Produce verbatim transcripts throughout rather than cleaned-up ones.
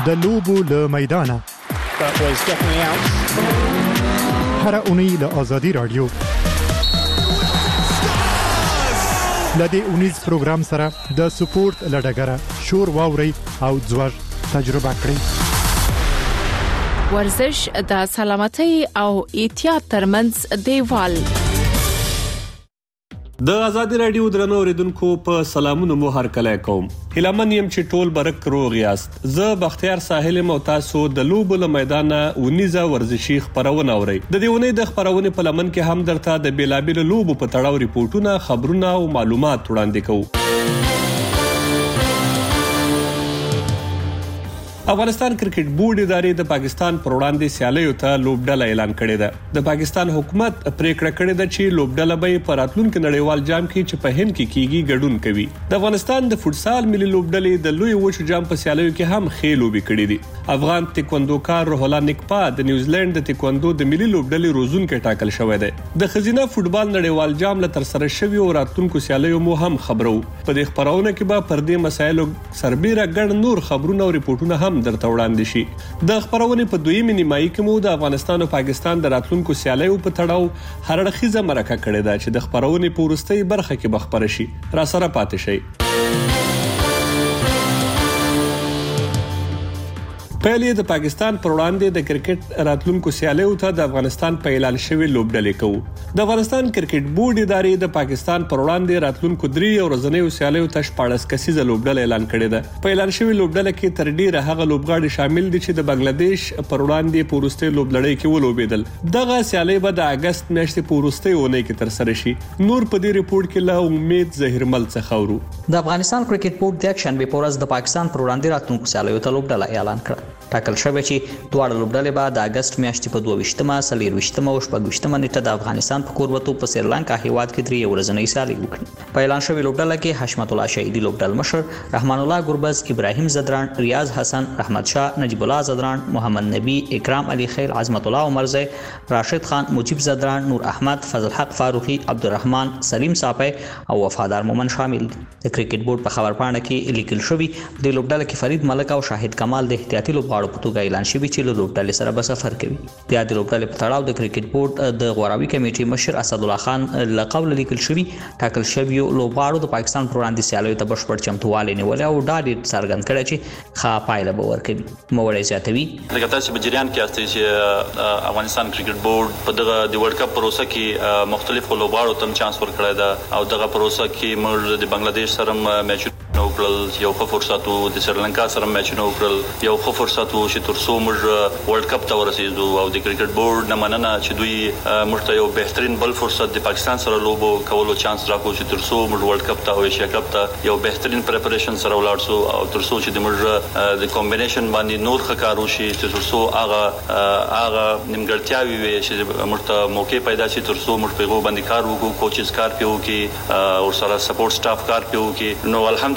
د لوبو له میدانه. That was definitely out. هر اونۍ له آزادي رادیو لدې اونیز پروګرام سره د سپورت لډګره شور واوري او ځوړ تجربه کړئ. ورزش د سلامتۍ او احتیاط ترمنځ دیوال. د آزادي رادیو درنو اوریدونکو په سلامونو مو هر کله کوم. هیلمن يم چې ټول برک روغ یاست. زه بختیار ساحل مو تاسو د لوبو له میدانه ونیزه ورزشي خبرونه اورئ. د دې ونې د خبرونه په لمن کې هم درته د بیلابیل لوبو په تړاو ریپورتونه، خبرونه او معلومات وړاندې کوو. افغانستان کرکټ بورډ ادارې د پاکستان پر وړاندې سیالیو ته لوبډله اعلان کړې ده. د پاکستان حکومت پریکړه کړې ده چې لوبډله به په راتلونکي نړیوال جام کې چې په هند کې کیږي ګډون کوي. د افغانستان د فوتسال ملي لوبډلې د لوی وچو جام په سیالیو کې هم ښې لوبې کړې دي. افغان تکواندوکار روحلا نکپا د نیوزیلند د تکواندو د ملي لوبډلې روزونکي ټاکل شوی دی. د خزینه فوتبال نړیوال جام له تر سره شوی او راتلونکو سیالیو مو هم خبرو. په دې خبرونه کې به پر دې مسایلو سربېره ګڼ نور خبرونه او ریپورتونه هم درته وړاندې شي. د خبرونه په دویمه نیمایي کې مو د افغانستان او پاکستان د راتلونکو سیالیو په تړاو هر اړخیزه مرکه کړې ده چې د خبرونه په وروستۍ برخه کې بخبر شي. را سره پاتې شئ. پهلې د پاکستان پر وړاندې د کرکټ راتلونکو سیالیو ته د افغانستان په اعلان شوی لوبډلې کوو. د افغانستان کرکټ بورډ ادارې د پاکستان پر وړاندې راتلونکو درې ورځنیو سیالیو ته شپاړس کسیزه لوبډله اعلان کړې ده. په اعلان شوی لوبډله کې تر ډیره هغه لوبغاړي شامل دي چې د بنگلاديش پر وړاندې په وروستۍ لوبلړۍ کې ولوبېدل. دغه سیالي به د اگست میاشتې په وروستۍ اونۍ کې تر سره شي. نور په دې ریپورت کې له امید زهرمل څخه اورو. د افغانستان کرکټ بورډ د اکشن به پورز د پاکستان پر وړاندې راتلونکو سیالیو ته لوبډله اعلان کړه. ټاکل شوی چې دواړه لوبډلې به د اگست میاشتې په دوه ویشتمه، څلور ویشتمه او شپږ ویشتمه نیټه د افغانستان په کوربتو په سریلانکا هیواد کې درې ورځنۍ سیالي وکړي. په اعلان شوی لوبډله کې حشمت الله شهیدی لوبډل مشر، رحمان الله ګربز، ابراهیم زدران، ریاض حسن، رحمت شاه، نجیب الله زدران، محمد نبی، اکرام علي خیل، عظمت الله عمرزی، راشد خان، مجيب زدران، نور احمد، فضل حق فاروقی، عبدالرحمن، سلیم صافی او وفادار مومن شامل دي. د کرکټ بورډ په خبرپاڼه کې لیکل شوی د لوبډله کې فرید ملک او شاهد کمال د احتیاطي لوبغاړو په توګه اعلان شوی چې له لوبډلې سره به سفر کوي. د یاد لوبډلې په تړاو د کرکټ بورډ د غوراوي کمیټې مشر اسد الله خان له قوله لیکل شوی ټاکل شوی لوبغاړو د پاکستان پر وړاندې سیالیو ته بشپړ چمتووالی نیولی او ډاډ یې څرګند کړی چې ښه پایله به ورکوي. موړی زیاتوي لکه تاسو په جریان کې یاستئ چې افغانستان کرکټ بورډ په دغه د ورلد کپ پروسه کې مختلفو لوبغاړو ته چانس ورکړی ده او دغه پروسه کې موږ د بنگلاديش سره میچ وکړل، یو ښه فرصت و د سریلانکا سره میچونه وکړل، یو ښه فرصت و چې تر څو موږ ورلد کپ ته ورسېدو او د کرکټ بورډ نه مننه چې دوی موږ ته یو بهترین بل فرصت د پاکستان سره لوبو کولو چانس راکړو چې تر څو موږ ورلد کپ ته او ایشیا کپ ته یو بهترین پریپریشن سره ولاړ شو او تر څو چې د موږ د کمبینیشن باندې نور ښه کار وشي چې تر څو هغه هغه نیمګړتیاوې وي چې موږ ته موقع پیدا شي تر څو موږ په هغو باندې کار وکړو، کوچز کار پې وکړي او سره سپورټ سټاف کار پې وکړي. نو الحمدلله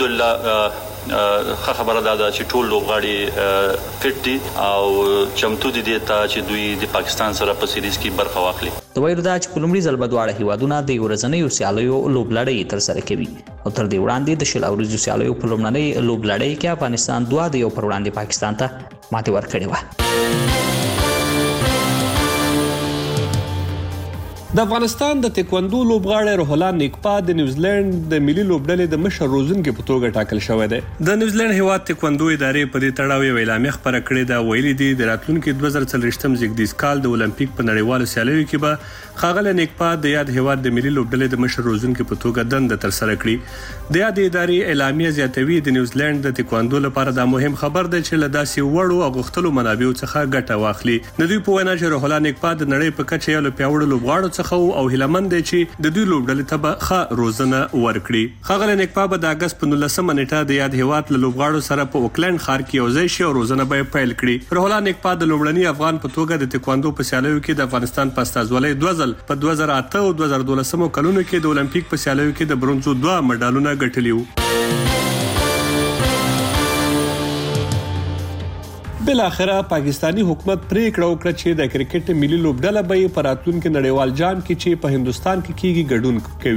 ښه خبره ده چې ټول لوبغاړي فټ دي او چمتو دي دې ته چې دوی د پاکستان سره په سیریز کې برخه واخلي. د ویلو دا چې په لومړي ځل به دواړه هیوادونه د ورځنیو سیالیو لوبلړۍ ترسره کوي او تر دې وړاندې د شل ورځو سیالیو په لومړنۍ لوبلړۍ کې افغانستان دوه د یو پر وړاندې پاکستان ته ماتې ورکړې وه. د افغانستان د تکواندو لوبغاړی روحلا نکپا د نیوزیلند د ملي لوبډلې د مشر روزونکي په توګه ټاکل شوی دی. د نیوزیلند هیواد تکواندو ادارې په دې تړاو یو اعلامیه خپره کړې ده. ویلي دي د راتلونکي دوه زره څلوېښتم زیږدیز کال د اولمپیک په نړیوالو سیالیو کې به ښاغلی نکپا د یاد هیواد د ملي لوبډلې د مشر روزونکي په توګه دنده ترسره کړي. د یاد ادارې اعلامیه زیاتوي د نیوزیلند د تکواندو لپاره دا مهم خبر دی چې له داسې وړو او غښتلو منابعو څخه ګټه واخلي. د دوی په وینا چې روحلا نکپا د نړۍ په کچه یو له پیاوړو لوبغاړو څخه او هیلمن دی چې د دوی لوبډلې ته به ښه روزنه ورکړي. ښاغلی نکپا به د اګست په نولسمه نیټه د یاد هیواد له لوبغاړو سره په اوکلند ښار کې یو ځای شي او روزنه به یې پیل کړي. روحلا نکپا د لومړني افغان په توګه د تکواندو په سیالیو کې د افغانستان په استازولۍ دوه ځل په دوه زره اته او دوه زره دولسمو کلونو کې د اولمپیک په سیالیو کې د برونزو دوه مډالونه ګټلي وو. بالاخره پاکستانی حکومت پریکړه وکړه چې د کرکټ ملي لوبډله به په راتلونکي نړیوال جام کې چې په هندستان کې کیږي ګډون کوي.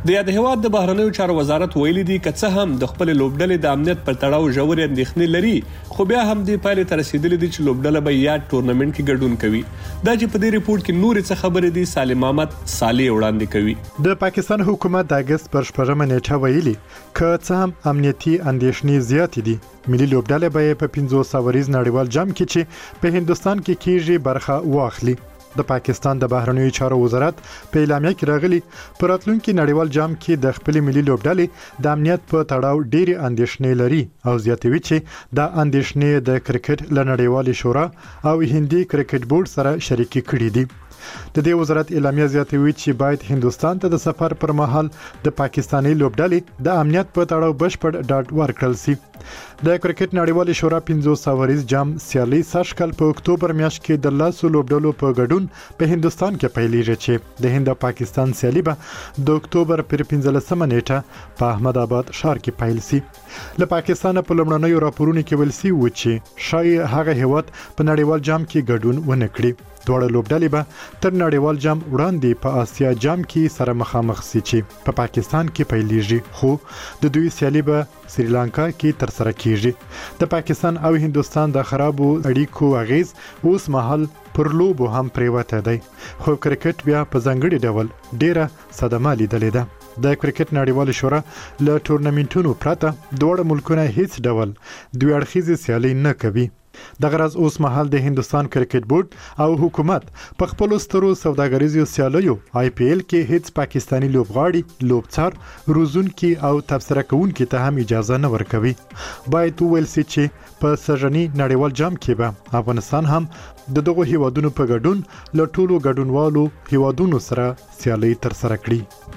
د یاد هیواد د بهرنیو چارو وزارت ویلي دی چې څه هم د خپل لوبډلې د امنیت پر تړاو ژورې اندېښنې لري خو بیا هم دې پایلې ته رسیدلې دي چې لوبډله به یاد ټورنمنت کې ګډون کوي دا چې په دې ریپورت کې نور څه خبرې دي سالم احمد صالح وړاندې کوي د پاکستان حکومت د اگست پر شپږمه نیټه ویلي چې څه هم امنیتي اندېښنې زیاتې دي ملي لوبډله به په پنځوس ساوریز نړیوال جام کې چې په هندستان کې کیږي برخه واخلي د پاکستان د بهرنیو چارو وزارت په اعلامیه کې راغلي پر راتلونکي نړیوال جام کې د خپل ملي لوبډلې د امنیت په تړاو ډېری اندېښنې لري او زیاتوي چې د اندېښنې د کرکټ ل نړیوالې شورا او هندي کرکټ بورډ سره شریکي کړې دي د دې وزارت اعلامیه زیاتوي چې باید هندستان ته د سفر پر مهال د پاکستاني لوبډلې د امنیت په تړاو بشپړ ډاډ ورکړل شي د کرکټ نړیوالې شورا پنځوس ساوریز جام سیالي سږکال په اکتوبر میاشت کې د لاسو لوبډلو په ګډون په هندستان کې پیلېږي چې د هند او پاکستان سیالي به د اکتوبر پر پنځلسمه نیټه په احمد آباد ښار کې پیل شي له پاکستان په لومړنیو راپورونو کې ویل شوي و چې شاید هغه هیواد په نړیوال جام کې ګډون ونه کړي دوړ لوبډلې به تر نړیوال جام وړاندې په آسیا جام کې سره مخامخ شي چې په پاکستان کې پیلېږي خو د دوی سیالي به سریلانکا کې تر سره کیږي د پاکستان او هندستان د خرابو اړیکو اغیز اوس مهال پر لوبو هم پریوته دی خو کرکټ بیا په ځانګړي ډول ډیره صدمه لیدلې ده د کرکټ نړیوال شورا له ټورنمنټونو پرته دوه ملکونه هیڅ ډول دوی اړخیزه سیالي نه کوي د غرض اوس مهال د هندستان کرکټ بورډ او حکومت په خپل سترو سوداګریزو سیالیو آی پی ایل کې هیڅ پاکستانی لوبغاړي لوبڅار روزونکي او تبصره کوونکي ته هم اجازه نه ورکوي باید ویل شي چې په سژنی نړیوال جام کې به افغانستان هم د دغه هیوادونو په ګډون له ټولو ګډونوالو هیوادونو سره سیالي تر سره کړي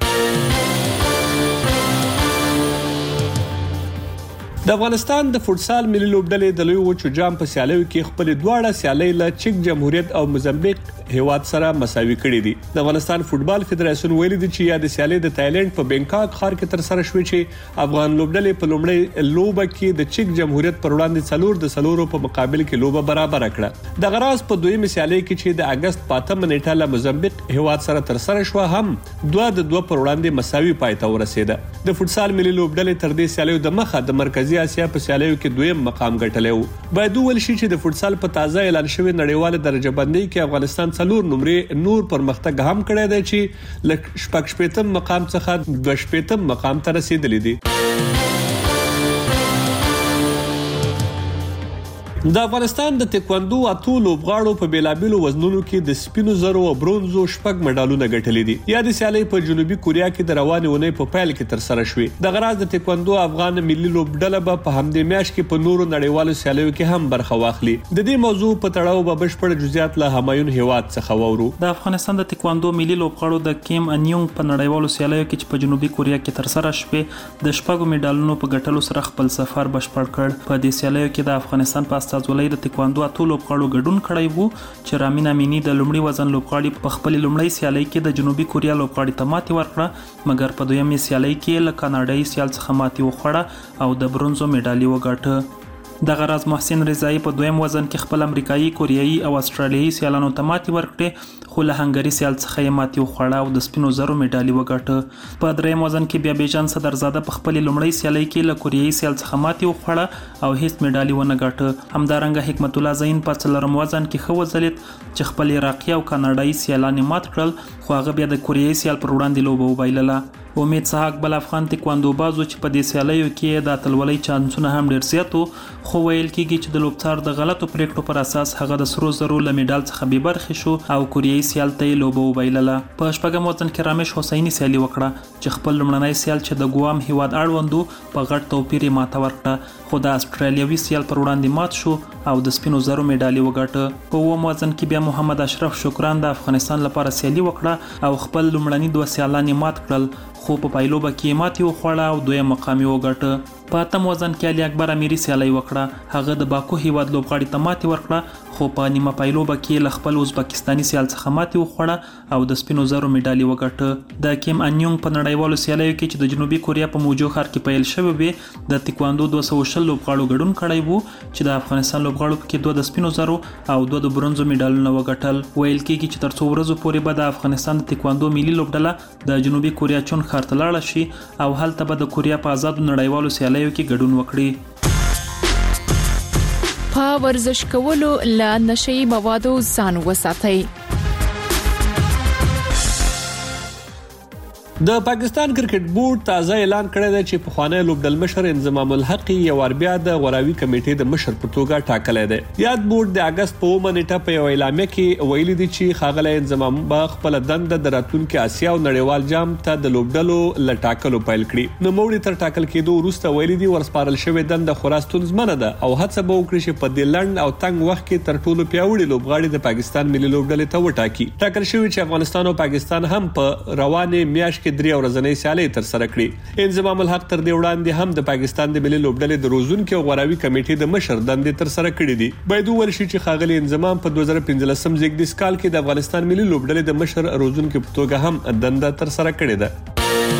د افغانستان د فوټسال ملي لوبډلې د لوی وچو جام په سیالیو کې خپل دواړه سیالۍ له چک جمهوریت او موزمبیک هیواد سره مساوي کړې دي د افغانستان فوټبال فدراسیون ویلي دی چې یا د سیالۍ د تایلند په بینکاک ښار کې تر سره شوې چې افغان لوبډلې په لومړی لوبه کې د چک جمهوریت پر وړاندې څلور د څلورو په مقابل کې لوبه برابر کړه د غراز په دویمه سیالۍ کې چې د اگست پاتمه نیټه له موزمبیک هیواد سره تر سره شو هم دوه د دوه پر وړاندې مساوي پای ته ورسېده د فوټسال ملي لوبډلې تر دې سیالیو د مخه د مرکزی اسیا په سیالیو کې دویم مقام ګټلی و باید ویل شي چې د فوټسال په تازه اعلان شوی نړیواله درجه بندۍ کې افغانستان څلور نمرې نور پرمختګ هم کړی دی چې له شپږ شپېتم مقام څخه دوه شپېتم مقام ته رسیدلی دی د افغانستان د تکواندو اتو لوبغاړو په بیلابیلو وزنونو کې د سپینو زرو او برونزو شپږ مډالونه ګټلي دي یا د سیالۍ په جنوبي کوریا کې د روانې اونۍ په پیل کې تر سره شوې د غراز د تکواندو افغان ملي لوبډله به په همدې میاشت کې په نورو نړیوالو سیالیو کې هم برخه واخلي د دې موضوع په تړاو به بشپړ جزئیات له همایون هیواد څخه وورو د افغانستان د تکواندو ملي لوبغاړو د کیم انیونګ په نړیوالو سیالیو کې چې په جنوبي کوریا کې تر سره شوې د شپږو میډالونو په ګټلو سره خپل سفر بشپړ کړ په دې سیالیو کې د افغانستان په استازولۍ د تکواندو اتو لوبغاړو ګډون کړی وو چې رامین امینی د لومړي وزن لوبغاړي په خپل لومړی سیالۍ کې د جنوبي کوریا لوبغاړي ته ماتې ورکړه مګر په دویمه سیالۍ کې له کاناډایي سیال څخه ماتې وخوړه او د برونزو میډالي وګټه د غراز محسن رضایی په دویم وزن کې خپل امریکایي کوریایي او استرالیایي سیالانو ته ماتې ورکړه خو له هنګری سیال څخه یې ماتې وخوړه او د سپینو زرو میډالي وګټه په دریم وزن کې بیا بیجان صدرزاده په خپل لومړی سیالۍ کې له کوریایي سیال څخه ماتې وخوړه او هیڅ میډالي ونه ګټه همدارنګه حکمت الله زین په څلورم وزن کې ښه وځلید چې خپل عراقي او کاناډایي سیالان مات کړل خو هغه بیا د کوریایي سیال پر وړاندې لوبه وبایلله امید صحاق بل افغان تکواندو بازو چې په دې سیالیو کې د اتلولۍ چانسونه هم ډیر زیات خو ویل کېږي چې د لوبڅار د غلطو پریکړو پر اساس هغه د سرو زرو له میډال څخه بې برخې شو او کوریایي سیال ته یې لوبه وبایلله په شپږم وزن کې رامش حسیني سیالي وکړه چې خپل لومړنی سیال چې د ګوام هیواد اړوند په غټ توپیر یې ماته ورکړه خو د استرالیوي سیال پر وړاندې مات شو او د سپینو زرو میډالي وګټه په اووم وزن کې بیا محمد اشرف شکران د افغانستان لپاره سیالي وکړه او خپل لومړني دوه سیالان یې مات کړل خو په پایلوبه کې ماتې وخوړه او دویم مقام یې وګټه په اتم وزن کې علي اکبر امیري سیالي وکړه. هغه د باکو هیواد لوبغاړي ته ماتې ورکړه خو په نیمه پایلوبه کې له خپل ازبکستاني سیال څخه ماتې وخوړه او د سپینو زرو میډالي وګټه. د کیم انیونګ په نړیوالو سیالیو کې چې د جنوبي کوریا په موجو ښار کې پیل شوی وي د تکواندو دوه سوه شل لوبغاړو ګډون کړی وو چې د افغانستان لوبغاړو پکې دوه د سپینو زرو او دوه د برونزو میډالونه وګټل. ویل کېږي چې تر څو ورځو پورې به د افغانستان د تکواندو ملي لوبډله د جنوبي کوریا چون ښار ته لاړه شي او هلته به د کوریا په آزادو نړیوالو سیالیو کې ګډون وکړي. په ورزش کولو له نشئی موادو ځان وساتئ. د پاکستان کرکټ بورډ تازه اعلان کړی دی چې پخوانی لوبډل مشر انضمام الحق یو وار بیا د غوراوي کمیټې د مشر په توګه ټاکلی دی. یاد بورډ د اګست په اومه نیټه په یوه اعلامیه کې ویلي دي چې ښاغلی انضمام به خپله دنده د راتلونکي اسیا او نړیوال جام ته د لوبډلو له ټاکلو پیل کړي. نوموړي تر ټاکل کېدو وروسته ویلي دي ورسپارل شوې دنده خورا ستونزمنه ده او هڅه به وکړي چې په دې لنډ او تنګ وخت کې تر ټولو پیاوړي لوبغاړي د پاکستان ملي لوبډلې ته وټاکي. ټاکل شوي چې افغانستان او پاکستان هم په روانې میاشت کې درې ورځنۍ سیالۍ ترسره کړي. انضمام الحق تر دې وړاندې هم د پاکستان د ملي لوبډلې د روزونکي او غوراوي کمیټې د مشر دندې ترسره کړې دي. باید وویل شي چې ښاغلي انضمام په دوه زره پنځلسم زیږدیز کال کې د افغانستان ملي لوبډلې د مشر روزونکي په توګه هم دنده ترسره کړې ده.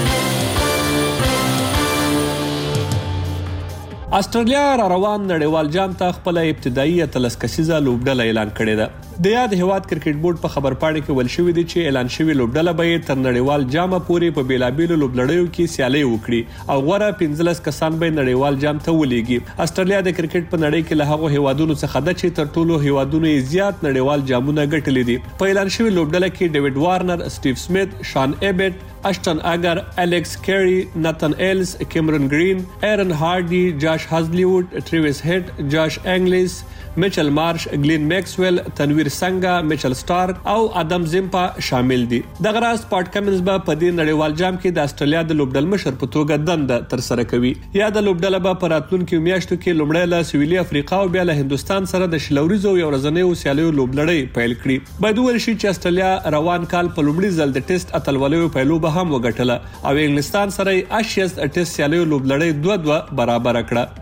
استرالیا را روان نړیوال جام ته خپل ابتدایي اتلس کسیزه لوبډله اعلان کړې ده. د یاد هیواد کرکټ بورډ په خبرپاڼه کې ویل شوی دی چې اعلان شوی لوبډله به تر نړیوال جام پورې په بیلابیلو لوبلړیو کې سیالي وکړي او غوره پنځلس کسان به نړیوال جام ته ولېږي. استرالیا د کرکټ په نړۍ کې له هغو هیوادونو څخه ده چې تر ټولو هیوادونو یې زیات نړیوال جامونه ګټلي دي. په اعلان شوی لوبډله کې ډیوډ وارنر، سټیو سمیت، شان ایبټ، اشټن اگر، الیکس کیری، ناتن ایلز، کیمرن گرین، ایرن هارډي، جاش هازلیوډ، ټریویس هیډ، جاش انګلیس، میچل مارش، گلین میکسویل، تنویر سنگا، میچل سٹارک او ادم زیمپا شامل دي. دغه راز پاټ کمنز به په دې نړیوال جام کې د استرالیا د لوبډل مشر په توګه دنده ترسره کوي. یا د لوبډله به په راتلونکو میاشتو کې لومړی له سویلي افریقا او بیا له هندستان سره د شلوریزو یو ورځنیو سیالیو لوبلړۍ پیل کړي. باید وویل شي چې استرالیا روان کال په لومړي ځل د ټیسټ اتلولیو پیلوبه هم وګټله او انګلستان سره یې اشیز ټیسټ سیالیو لوبلړۍ دوه دوه برابر کړه.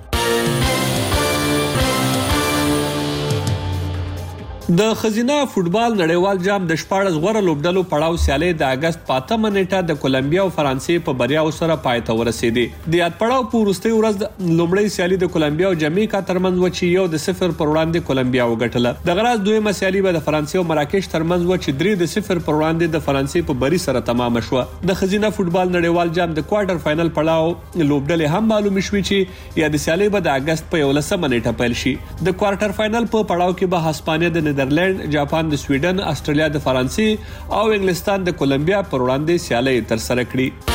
د خزینه فوتبال نړیوال جام د شپاړس غوره لوبډلو پړاو سیالۍ د اګست په اتمه نیټه د کولمبیا او فرانسې په بریاو سره پای ته ورسېدې. د یاد پړاو په وروستۍ ورځ لومړۍ سیالي د کولمبیا او جامیکا ترمنځ و چې یو د صفر پر وړاندې کولمبیا وګټله. دغه راز دویمه سیالي به د فرانسې او مراکش ترمنځ و چې درې د صفر پر وړاندې د فرانسې په بری سره تمام شوه. د خزینه فوتبال نړیوال جام د کوارټر فائنل پړاو لوبډلې هم معلومه شوې چې یا د سیالي به د اګست په یولسمه نیټه پیل شي. د کوارټر فائنل په پړاو کې به هسپانیا د نیدرلند، جاپان د سویډن، استرالیا د فرانسې او انګلستان د کولمبیا پر وړاندې سیالۍ ترسره کړي.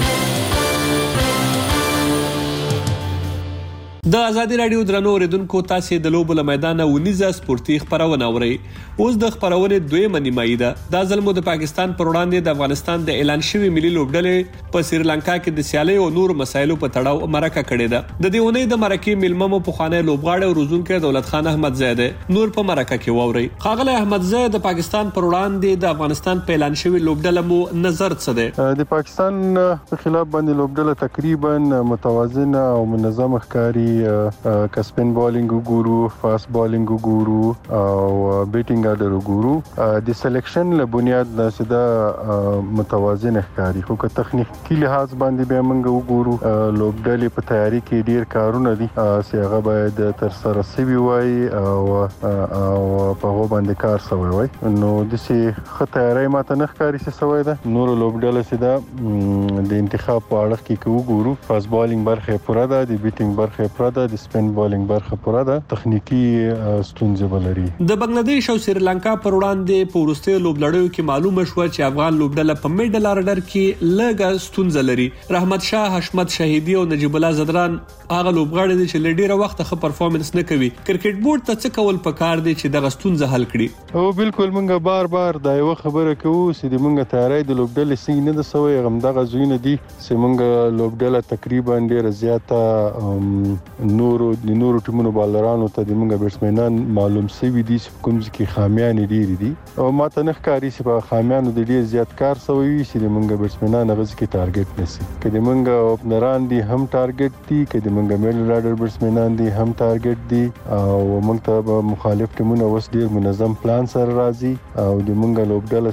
د ازادي رادیو درنو اوریدونکو تاسو د لوبو له میدانه ونیزه سپورتي خبرونه اورئ. اوس د خبرونې دویمه نیمایي ده. دا ځل مو د پاکستان پر وړاندې د افغانستان د اعلان شوي ملي لوبډلې په سریلانکا کې د سیالۍ او نور مسایلو په تړاو مرکه کړې ده. د دې اونۍ د مرکې میلمه مو پخوانی لوبغاړی او روزونکی دولت خان احمدزی دی. نور په مرکه کې واورئ. ښاغلی احمدزی، د پاکستان پر وړاندې د افغانستان په اعلان شوي لوبډله مو نظر څه دی؟ د پاکستان په خلاف باندې لوبډله تقریبا متوازنه او منظمه ښکاري. کسپین بالینګ وګورو، فاست بالینګ وګورو او بیټینګ آرډر وګورو. د سلیکشن له بنیاد داسې دا متوازن ښکاري. خو که تخنیکی لحاظ باندې بیا موږ وګورو لوبډلې په تیاری کې ډیر کارونه دي چې هغه باید ترسره شوي وای او او په هغه باندې کار شوی وای. نو داسې ښه تیاری ماته نه ښکاري چې شوی ده. نور لوبډله چې دا د انتخاب په اړه کې وګورو، فاست بالینګ برخه پوره ده، د بیټینګ برخه پوره ده، د سپین بالینګ برخه پوره ده، تخنیکی ستونزې ولري. د بنگلاديش او سریلانکا پر وړاندې په وروستیو لوبلړیو کې معلومه شوه چې افغان لوبډله په میډل آرډر کې لږه ستونزه لري. رحمت شاه، حشمت شهیدي او نجیب الله زدران هغه لوبغاړي دي چې له ډیره وخته ښه پرفارمنس نه کوي. کرکټ بورډ ته څه کول پکار دي چې دغه ستونزه حل کړي؟ او بالکل موږ بار بار دا یو خبره کوو چې د موږ تیاری د لوبډلې څنګه نه د سوی غم دغه زوینه دي چې موږ لوبډله تقریبا ډیره زیاته نورو د نورو ټیمونو بالرانو ته د موږ بیټسمنان معلوم سوي دي چې کوم ځکه خامیان ډېری دي او ماته نه ښکاري چې په خامیانو د ډېر زیات کار سوی وي چې د موږ بیټسمنان هغه ځکه ټارګټ نشي کله موږ اوپنران دي هم ټارګټ دي کله موږ میډل راډر بیټسمنان دي هم ټارګټ دي او موږ ته مخالف ټیمونه اوس ډېر منظم پلان سره راځي او د موږ لوبډله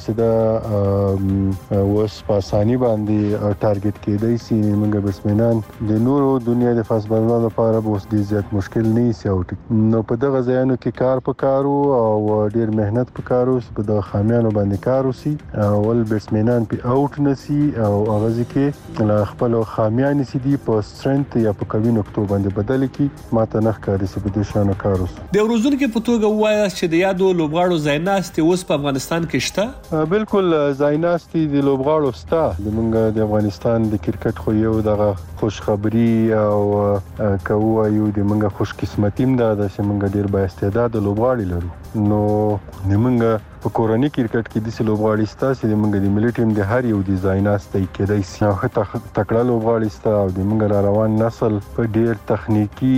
سده اوس په اساني باندې ټارګټ کېدای شي موږ بیټسمنان د نورو دنیا د فاست بالرانو لپاره اوس ډیر زیات مشکل نه سي اوټ نو په دغه ځایونو کې کار پکارو او ډیر مهنت پکارو په دغه خامیانو باندې کار وسی اول بیټسمنان په اوټ نسی او هغه ځکه لا خپل خامیان سي دي په سترنث یا په کوي نقطو باندې بدل کی ماته نه ښکاري چې په دې شانو کار وسی د ورزون کې په توګه وایي چې د یادو لوبغاړو زایناست اوس په افغانستان کې شته بالکل زایناست د لوبغاړو ستا د موږ د افغانستان د کرکټ خو یو دغه خوشخبری او کو وایو د منګه خوش قسمتیم دا چې منګه ډیر با استعداد لوبغاړي لرو نو نیمنګه په کورنۍ کرکټ کې د لوبغاړي ستا چې منګه د ملي ټیم د هر یو ډیزاین استای کېدای شي او تکړه لوبغاړي ستا او د منګه را روان نسل په ډیر تخنیکی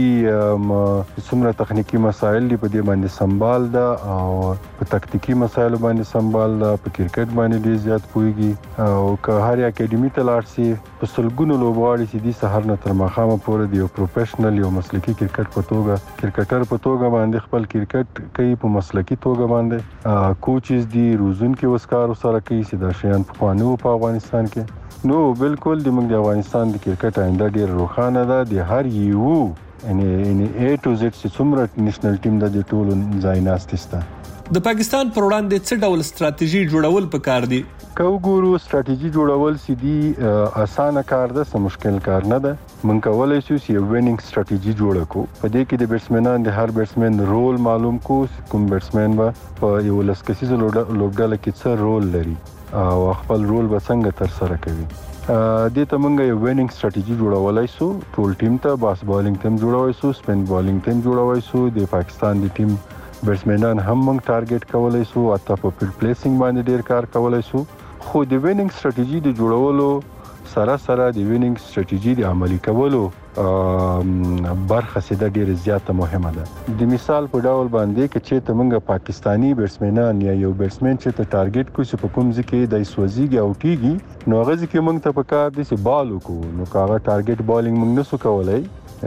څومره تخنیکی مسایل دی په دې باندې سنبال دا او په تکتیکی مسایل باندې سنبال دا په کرکټ باندې ډیر زیات پويږي او که هر اکیډمي ته لاړ شي په سلګونو لوبغاړي چې د سحر نه تر ماښامه پورې دی پروفیشنل یو مسلکی کرکټ په توګه کرکټر په توګه باندې خپل کرکټ کوي په مسلکی توګه باندې کوچز دي روزون کې وسکار سره کوي چې دا شیان په قانون په افغانستان کې نو بالکل د موږ د افغانستان د کرکټ آینده ډیر روښانه ده د هر یو ان ان ا ټو زد چې څومره نېشنل ټیم د ټولو ځای ناستسته د پاکستان پر وړاندې څه ډول ستراتیژي جوړول پکار دي کو ګورو ستراتیژي جوړول سدي اسانه کار ده سم مشکل کار نه ده من کولای شو چې وینینګ ستراتیژي جوړ کو په دې کې د بیټسمنان د هر بیټسمن رول معلوم کو کوم بیټسمن به په یو لسکسیز لوبډاله کې څه رول لري او خپل رول به څنګه تر سره کوي د ته مونږ یو وینینګ ستراتیژي جوړولای شو ټول ټیم ته باس بالینګ ټیم جوړوي شو سپین بالینګ ټیم جوړوي شو د پاکستان د ټیم بیټسمنان هم موږ ټارګټ کولای شو او تاسو په فیلډ پلیسینګ باندې ډیر کار کولای شو خو د وینینګ ستراتیژي د جوړولو سره سره د وینینګ ستراتیژي د عملي کولو برخه سده ډیره زیاته مهمه ده د مثال په ډول باندې کې چې تمنګ پاکستانی بیټسمنان یا یو بیټسمن چې ته ټارګټ کوي چې په کوم ځکه د سوزيږي او کیږي نو هغه ځکه موږ ته پکار دي چې بال وکړو نو کاغه ټارګټ بالینګ موږ نسو کولای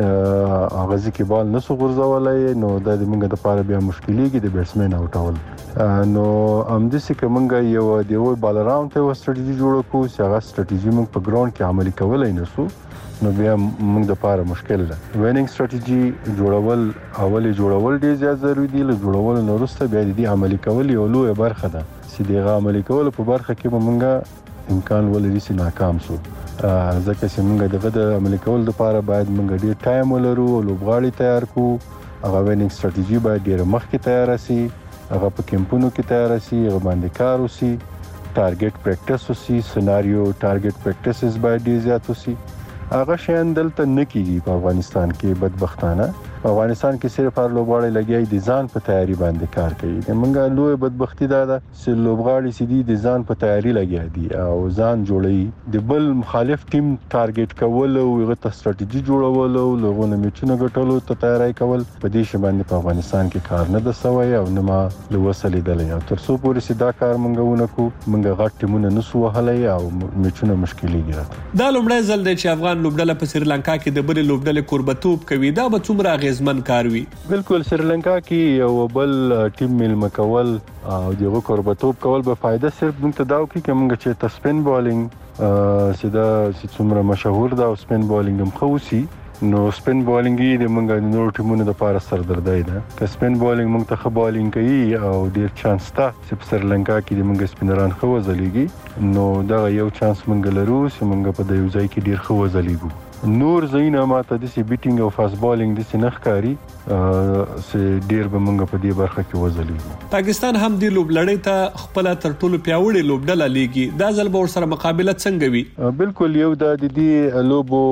هغه ځکه بال نسو غورځولای نو د موږ د لپاره بیا مشکلېږي د بیټسمن اوټول نو ام د څه کومګه یو دی یو بالراون ته ستراتیژي جوړ کو چې هغه ستراتیژي موږ په ګراوند کې عملي کولای نسو نو بیا موږ د لپاره مشکل ده وینینګ ستراتیژي جوړول اولي جوړول ډیر زیات ضروري دي له جوړول نو وروسته بیا د عملي کول یو لوی برخه ده چې دغه عملي کول په برخه کې موږ امکان ولري چې ناکام شو ځکه چې موږ دغه د عملي کول لپاره باید موږ ډیر ټایم ولرو او لوبغاړي تیار کو هغه وینینګ ستراتیژي باید ډیر مخکې تیار شي هغه په کمپونو کې تیار شي هغه باندې کار وشي ټارګټ پریکټیس وشي سناریو ټارګټ پریکټیسز باید ډیر زیات وشي هغه شین دلته نه کیږي په افغانستان کې بدبختانه په افغانستان کې صرف هر لوبغاړی لګیای دي ځان په تیاری باندې کار کوي موږ لوی بدبختی دا ده چې لوبغاړي سړي د ځان په تیاری لګیا دي او ځان جوړي د بل مخالف ټیم ټارګټ کول او هغه ته ستراتیژي جوړول او لغونه میچونه ګټلو ته تیاری کول په دې شی باندې په افغانستان کې کار نه ده سوی او نه ما لوسلې دلې او تر څو پورې چې دا کار موږ ونکو موږ غټ ټیمونه نسو وهلای او میچونه مشکلېږي دا لومړی ځل دی چې افغان لوبډله په سریلانکا کې د بل لوبډلې قربتوب کوي دا به څومره اغیزمن کار وي بالکل سریلانکا کې یو بل ټیم ملمه کول او دغه قربتوب کول به فائدہ صرف موږ ته داو کې کومه چې سپین بالینګ سیدا چې څومره مشهور ده او سپین بالینګ هم خوسي نو سپین بالینګ د موږ د نور ټیمونو لپاره سردردای ده که سپین بالینګ موږ ته بالینګ کوي او ډیر چانس تا چې سریلانکا کې د موږ سپینران خو ځلېږي نو دا یو چانس موږ لرو چې موږ په دې ځای کې ډیر خو ځلېږو نور زینه ماته د سی بیټینګ او فاست بالینګ د سینخ کاری سه ډیر به موږ په دې برخه کې وځلېږو. پاکستان هم د لوبلړۍ ته خپل تر ټولو پیاوړی لوبډله لیږي. دا ځل به ورسره مقابله څنګه وي؟ بالکل یو د دې لوبو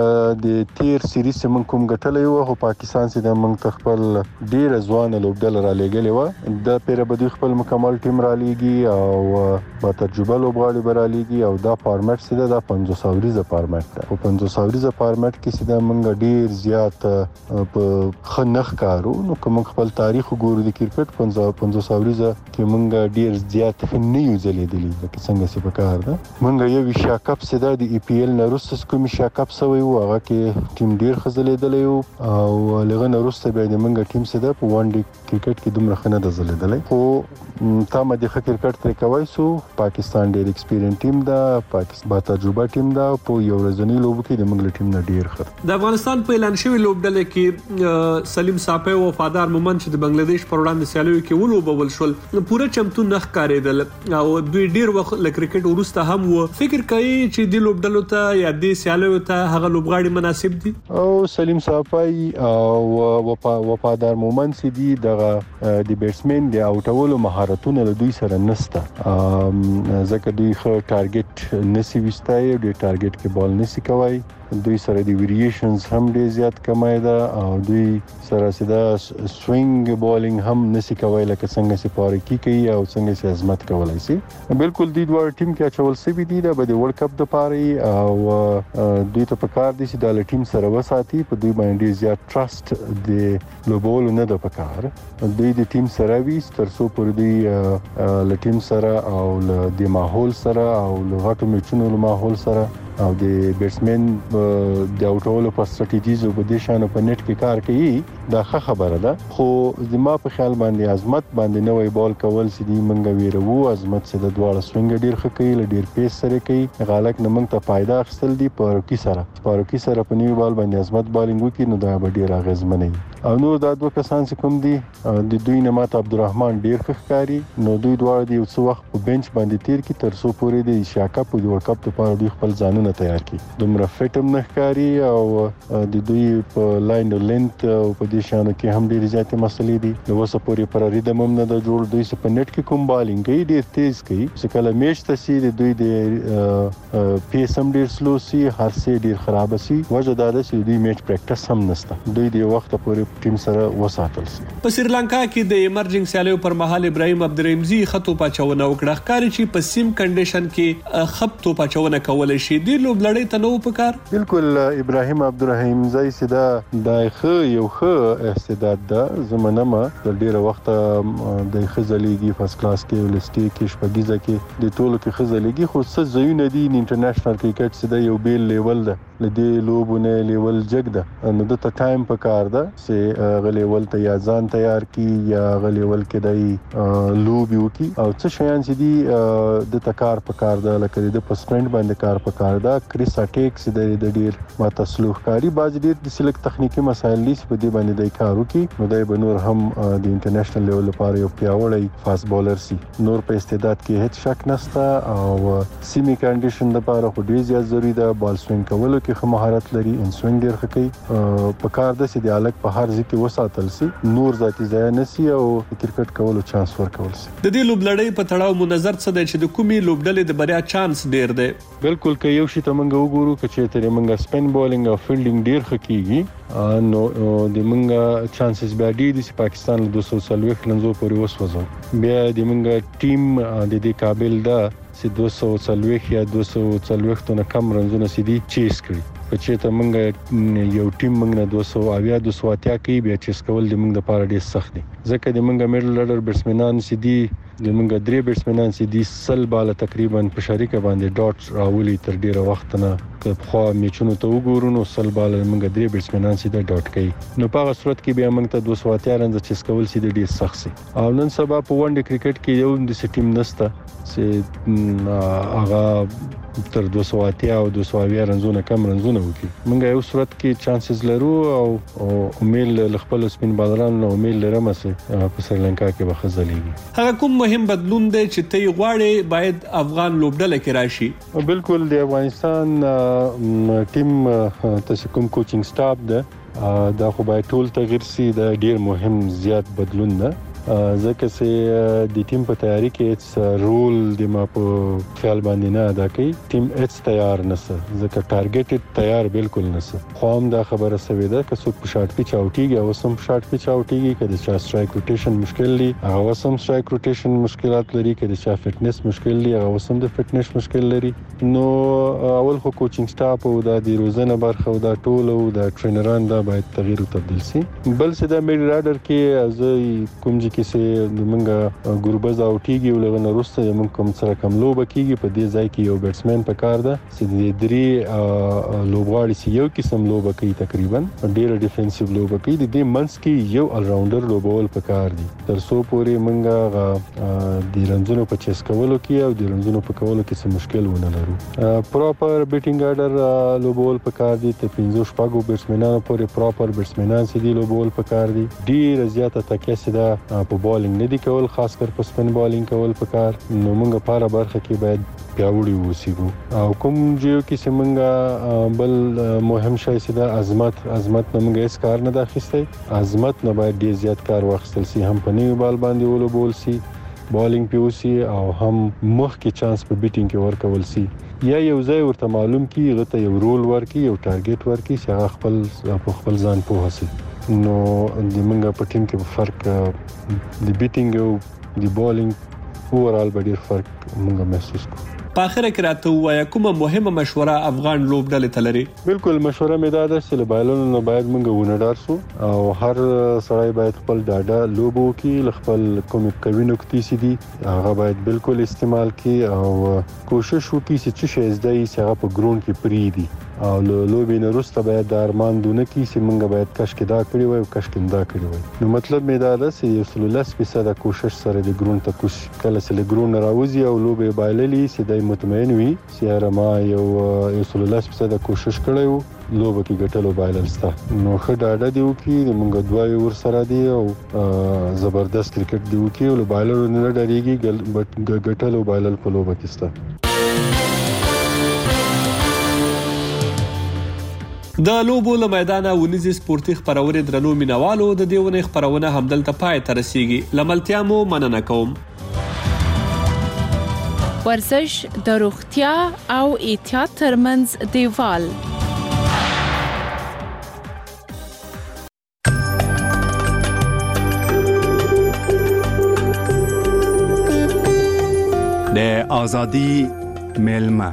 د تیر سیریز موږ کوم ګټلې و، خو پاکستان سي د موږ خپل ډیر ځوان لوبډله را لېږلې و. د پیر به خپل مکمل ټیم را لیږي او با تجربه لوبغاړي به را لیږي او دا فارمټ سي د پنځوس اوریزه فارمټ ده. په پنځوس اوریزه فارمټ کې سي د موږ ډیر زیات په خنخ کارو. نو کوم خپل تاریخ وګورو د کرکټ پنځوس اوریزه کې موږ ډیر زیات نه یو ځلېدلې لکه څنګه چې په کار ده. موږ یو ایشیا کپ سي د ای پی ایل نرسس کوم ایشیا کپ سوی و، هغه کې ټیم ډیر خزلېدلې او لغه نرسته به د موږ ټیم سي د په وان ډے کرکټ کې دومره خنه د زلېدلې. خو تا مده کرکټ تر کوي سو پاکستان ډیر ایکسپیرینس ټیم ده، پاکستان با تجربه ټیم ده. په یو ورځنی لوب کې د موږ ټیم نه ډیر ښه. د افغانستان په اعلان شوی لوبډله کې سلیم صافی او وفادار مومن چې د بنگلاديش پر وړاندې سیالیو کې ولوبول شول، پوره چمتو نخ کاریدل او دوی ډیر وخت ل کرکټ ورسته هم و. فکر کوي چې د لوبډلو ته یا د سیالیو ته هغه لوبغاړي مناسب دي؟ او سلیم صافی او وفادار مومن سي دي دغه د بیټسمن د اوټولو مهارتونه له دوی سره نسته، ځکه دوی خو ټارګټ نسی وستای، دوی ټارګټ کې بال نسی کوي. دوی سره دی ویریشنز هم ډیر زیات کمای ده او دوی سره سیده سوینګ بالینګ هم نسی کوي لکه څنګه چې پارکی کوي او څنګه چې عظمت کولای شي. بالکل دوی دوه ټیم کې اچول سوي دي د ورلد کپ د پاره او دوی ته پکار دي چې د ټیم سره وساتي. په دوی باندې زیات ټرست د لوبول نه د پکار. دوی د ټیم سره وي تر څو پر دوی ل ټیم سره او د ماحول سره او ل غټو میچونو له ماحول سره او د بیټسمن د اوټولو په سټریټیز او د شانو په نت کې کار کوي. دا ښه خبره ده، خو زما په خیال باندې عظمت باندې نوې بال کول سي دي منګه ویرو. عظمت سي د دواړه سوینګ ډیر ښه کوي، ډیر پیس سره کوي. غالک نه منګ ته فائدہ اخستل دي پاروکی سره پاروکی سره په نیو بال باندې عظمت بالینګ وکي نو دا به ډیر اغیزمنه وي. او نو دا دوه کسان چې کوم دي د دوی نه ماته عبدالرحمن ډیر ښه ښکاری. نو دوی دواړه دی څو وخت په بنچ باندې تیر کی تر څو پورې د ایشیا کپ او ورلد کپ لپاره دوی خپل ځانونه تیار کی. دومره فټم نه ښکاری او د دوی په لاین لینث او په دې شانو کې هم ډیر زیات مسلې دي. نو وسه پورې پر ریدم هم نه د جوړ دوی په نت کې کوم بالینګ کوي ډیر تیز کوي. چې کله میچ ته سي د دوی د پیس هم ډیر سلو سي، هر څه ډیر خراب سي. وجه دا ده چې دوی میچ پریکټس هم نشته. دوی د وخت پورې ټیم سره وساتل سي. په سریلانکا کې د ایمرجنګ سیالیو پر مهال ابراهیم عبدالرحیمزي خطو پاچونه وکړه. ښکاري چې په سیم کنډیشن کې خطو پاچونه کول شي. د لوبلړۍ ته نو پکار. بالکل ابراهیم عبدالرحیمزي سدا د خو یو خو استعداد ده. زمونږه د ډیره وخت د خزلېږي فرست کلاس کې ولستي کې شپږیزه کې د ټولو کې خزلېږي. خو څه زوینه دي انټرنیشنل کرکټ سدا یو بیل لیول ده، لدی لوبونه لیول جګ ده. نو د ټایم په کار ده چې غلې ول ته یا ځان تیار کی یا غلې ول کې دای لوب یو کی او څه شیان چې دي د تکار په کار ده. لکه د پسپند باندې کار په کار ده. کریس اټیکس د ډیر ماته سلوخ کاری باز ډیر د سلیک تخنیکی مسایل دي په دې باندې د کارو کې. نو دای به نور هم د انټرنیشنل لیول لپاره یو پیاوړی فاست بولر سي. نور په استعداد کې هیڅ شک نشته او سیمی کنډیشن لپاره خو ډیر زیات ضروری ده. بال سوینګ کولو کې خو مهارت لري، ان سوینګ ډیر ښه کوي. په کار ده چې د الګ په هر ځای کې وساتل سي، نور ذاتي ځای نسی او کرکټ کولو چانس ورکول سي. د دې لوبلړۍ په تړاو منظر څه دی چې د کومي لوبډلې د بریا چانس ډیر دی؟ بالکل که یو شی ته منګه وګورو چې ترې منګه سپین بالینګ او فیلډینګ ډیر ښه کیږي نو د منګه چانسز بیا ډیر دي چې پاکستان له دوه سوه څلوېښت لنځو پورې وسوځو. بیا د منګه ټیم د دې قابل ده چې دوه سوه څلوېښت یا دوه سوه څلوېښت نه کم رنزونه سي دي چیس کړي. په چې ته منګه یو ټیم منګه دوه سوه اویا دوه سوه اتیا کې بیا چیس کول د منګه لپاره ډیر سخت دي. ځکه د منګه میډل لډر بیټسمنان سي دي د منګه درې بیټسمنان سي دي سل بالا تقریبا په شریکه باندې ډاټ راولي تر ډیره وخت نه. که خو میچونو ته وګورو نو سل بالا منګه درې بیټسمنان سي د ډاټ کوي. نو په هغه صورت کې بیا منګه ته دوه سوه اتیا رنز چیس کول سي ډیر سخت سي. او نن سبا په ون ډے کرکټ کې یو د ټیم نسته چې هغه تر دوه سوه اتیا او دوه سوه اویا رنزونه کم رنزونه وکړي. منګه یو صورت کې چانسز لرو او امید خپل سپین بالرانو امید لرم چې په سریلانکا کې به خزلېږي. هغه کوم مهم بدلون دی چې ته غواړې باید افغان لوبډله کې راشي؟ بالکل د افغانستان ټیم تاسو کوم کوچینګ سټاف ده دا خو باید ټول تغیر سي. دا ډیر مهم زیات بدلون ده ځکه چې د ټیم په تیاری کې هیڅ رول د ما په خیال باندې نه ادا کوي. ټیم هیڅ تیار نسه ځکه ټارګټ تیار بالکل نسه. خو هم دا خبره سوي ده که څوک په شارټ پیچ اوټیږي او سم شارټ پیچ اوټیږي کله چې سټرایک روټیشن مشکل دي هغه سم سټرایک روټیشن مشکلات لري، کله چې فټنس مشکل دي هغه سم د فټنس مشکل لري. نو اول خو کوچینګ سټاف او د روزنه برخه او د ټول او د ټرینران دا باید تغییر او تبديل سي. بل څه د میډ راډر کې از کوم چې چې موږ ګوربز اوټیږي او لغه نرسته موږ کوم سره کم لوب کیږي په دې ځای کې یو بیټسمن په کار ده چې د درې لوبغاړي چې یو قسم لوب کوي تقریبا ډیر ډیفنسیو لوب کوي. د دې منځ کې یو الراوندر لوبول په کار دي تر څو پورې موږ د رنزونو په چیس کولو کې او د رنزونو په کولو کې څه مشکل ونه لرو. پراپر بیټینګ آرډر لوبول په کار دي ته پنځه شپږو بیټسمنانو پورې پراپر بیټسمنان چې دی لوبول په کار دي. ډیر زیاته تکیه سده په بالینګ نه دی کول، خاص کر په سپن بالینګ کول پکار. نو موږ په اړه برخه کې باید پیاوړي اوسېږو او کوم جیو کې چې موږ بل مهم شی چې د عظمت عظمت نه موږ هیڅ کار نه داخسته. عظمت نه باید ډیر زیات کار واخیستل شي، هم په نیو بال باندې ولوبول شي، بالینګ پیوسی او هم مخ کې چانس په بیټینګ کې ورکول شي یا یو ځای ورته معلوم کی غته یو رول ورکی یو ټارګټ ورکی چې هغه خپل په خپل ځان پوه شي. نو د منګه په ټیم کې فرق د بیټینګ او د بالینګ اورال به ډیر فرق موږ محسوس کوو. په اخر کې راته وایا کومه مهمه مشوره افغان لوبډلې ته لري؟ بالکل مشوره مې دا ده چې بایلونو نه باید موږ ونډار سو او هر سړی باید خپل ډاډه لوبو کې خپل کوم کوي نکتی سي دي هغه باید بالکل استعمال کړي او کوشش وکړي چې څه شي زده یې هغه په ګراوند کې پری دي او لوبې نه وروسته باید د ارمان دونه کې چې موږ باید کش کې دا کړی وای او کش کې دا کړی وای. نو مطلب مې دا ده چې یو سلولس فیصد کوشش سره د ګراوند ته کوش کله چې له ګراوند راوځي او لوبې بایللې چې دای مطمئن وي چې ما یو یو سلولس فیصد کوشش کړی وو لوبه کې ګټلو بایلل ستا. نو ښه ډاډه دی وکي موږ دوه ور سره دی او زبردست کرکټ دی وکي او بایلر نه ډریږي ګټلو بایلل په لوبه کې ستا. د لوبو له میدانه ونیزي سپورتي خبرونه درنو مینوالو د دیونه خبرونه همدلته پای ته رسیږي. لملتیا مو مننه کوم. ورزش د روغتیا او احتیاط ترمنځ دیوال. د ازادي میلمه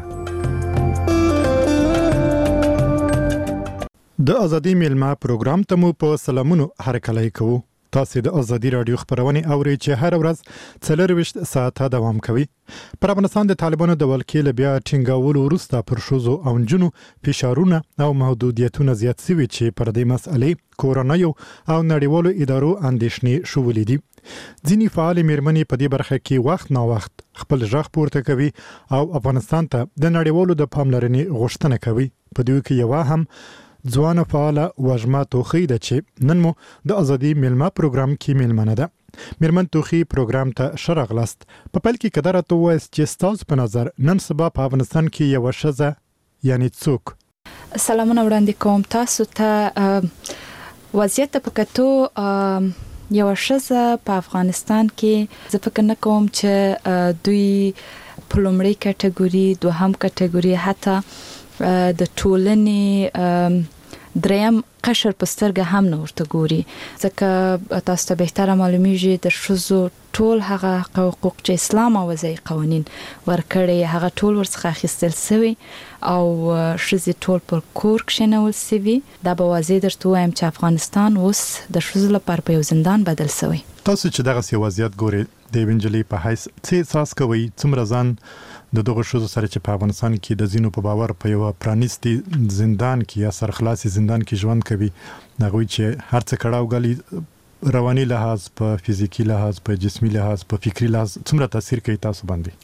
د ازادي میلمه پروګرام ته مو په سلامونو هرکلی کوو. تاسو د ازادي رادیو خبرونه اورئ چې هر ورځ څلرويشت ساعته دوام کوي. پر افغانستان د طالبانو د ولکې بیا ټینګاولو وروسته پر شوزو او جنو فشارونه او محدودیتونه زیات شوي چې پر دې مسئلې کورونا یو او نړیوالو ادارو اندېښنې شولې دي. ځینې فعال میرمنې په دې برخه کې وخت نا وخت خپل ژغ پورته کوي او افغانستان ته د نړیوالو د پاملرنې غوښتنه کوي. په دې کې یو هم ځوانه فعاله وژما توخی ده چې نن مو د ازادي میلمه پروګرام کې میلمنه ده. میرمن توخی پروګرام ته شرغلست په پل کې قدر ته وایي چې تاسو په نظر نن سبا په افغانستان کې یو شزه یعنی څوک سلامونه وړاندې کوم تاسو ته وضعیت په کتو یو شزه په افغانستان کې زه فکر نه کوم چې دوی په لومړی کټګوري دوهم کټګوري حتی د ټولنې دریم قشر په سترګه هم نه ورته ګوري ځکه تاسو ته بهتره معلومیږي د شوزو ټول هغه حقوق چې اسلام او وضعي قوانين ورکړي هغه ټول ورڅخه اخیستل شوی او شوزي ټول پر کور کې نه ولسوي. دا به واضح درته وایم چې افغانستان اوس د شوزو لپاره په یو زندان بدل شوی. تاسو چې دغه سی وضعیت ګوري د وینجلی په حیث څه احساس کوي څومره ځان د دغه شوزو سره چې په افغانستان کې د زینو په باور په یو پرانیستي زندان کې یا سرخلاصي زندان کې ژوند کوي نغوي چې هر څه کړهو غلي رواني لحاظ په فزیکی لحاظ په جسمي لحاظ په فکری لحاظ څومره تاثیر کوي تاسو باندې؟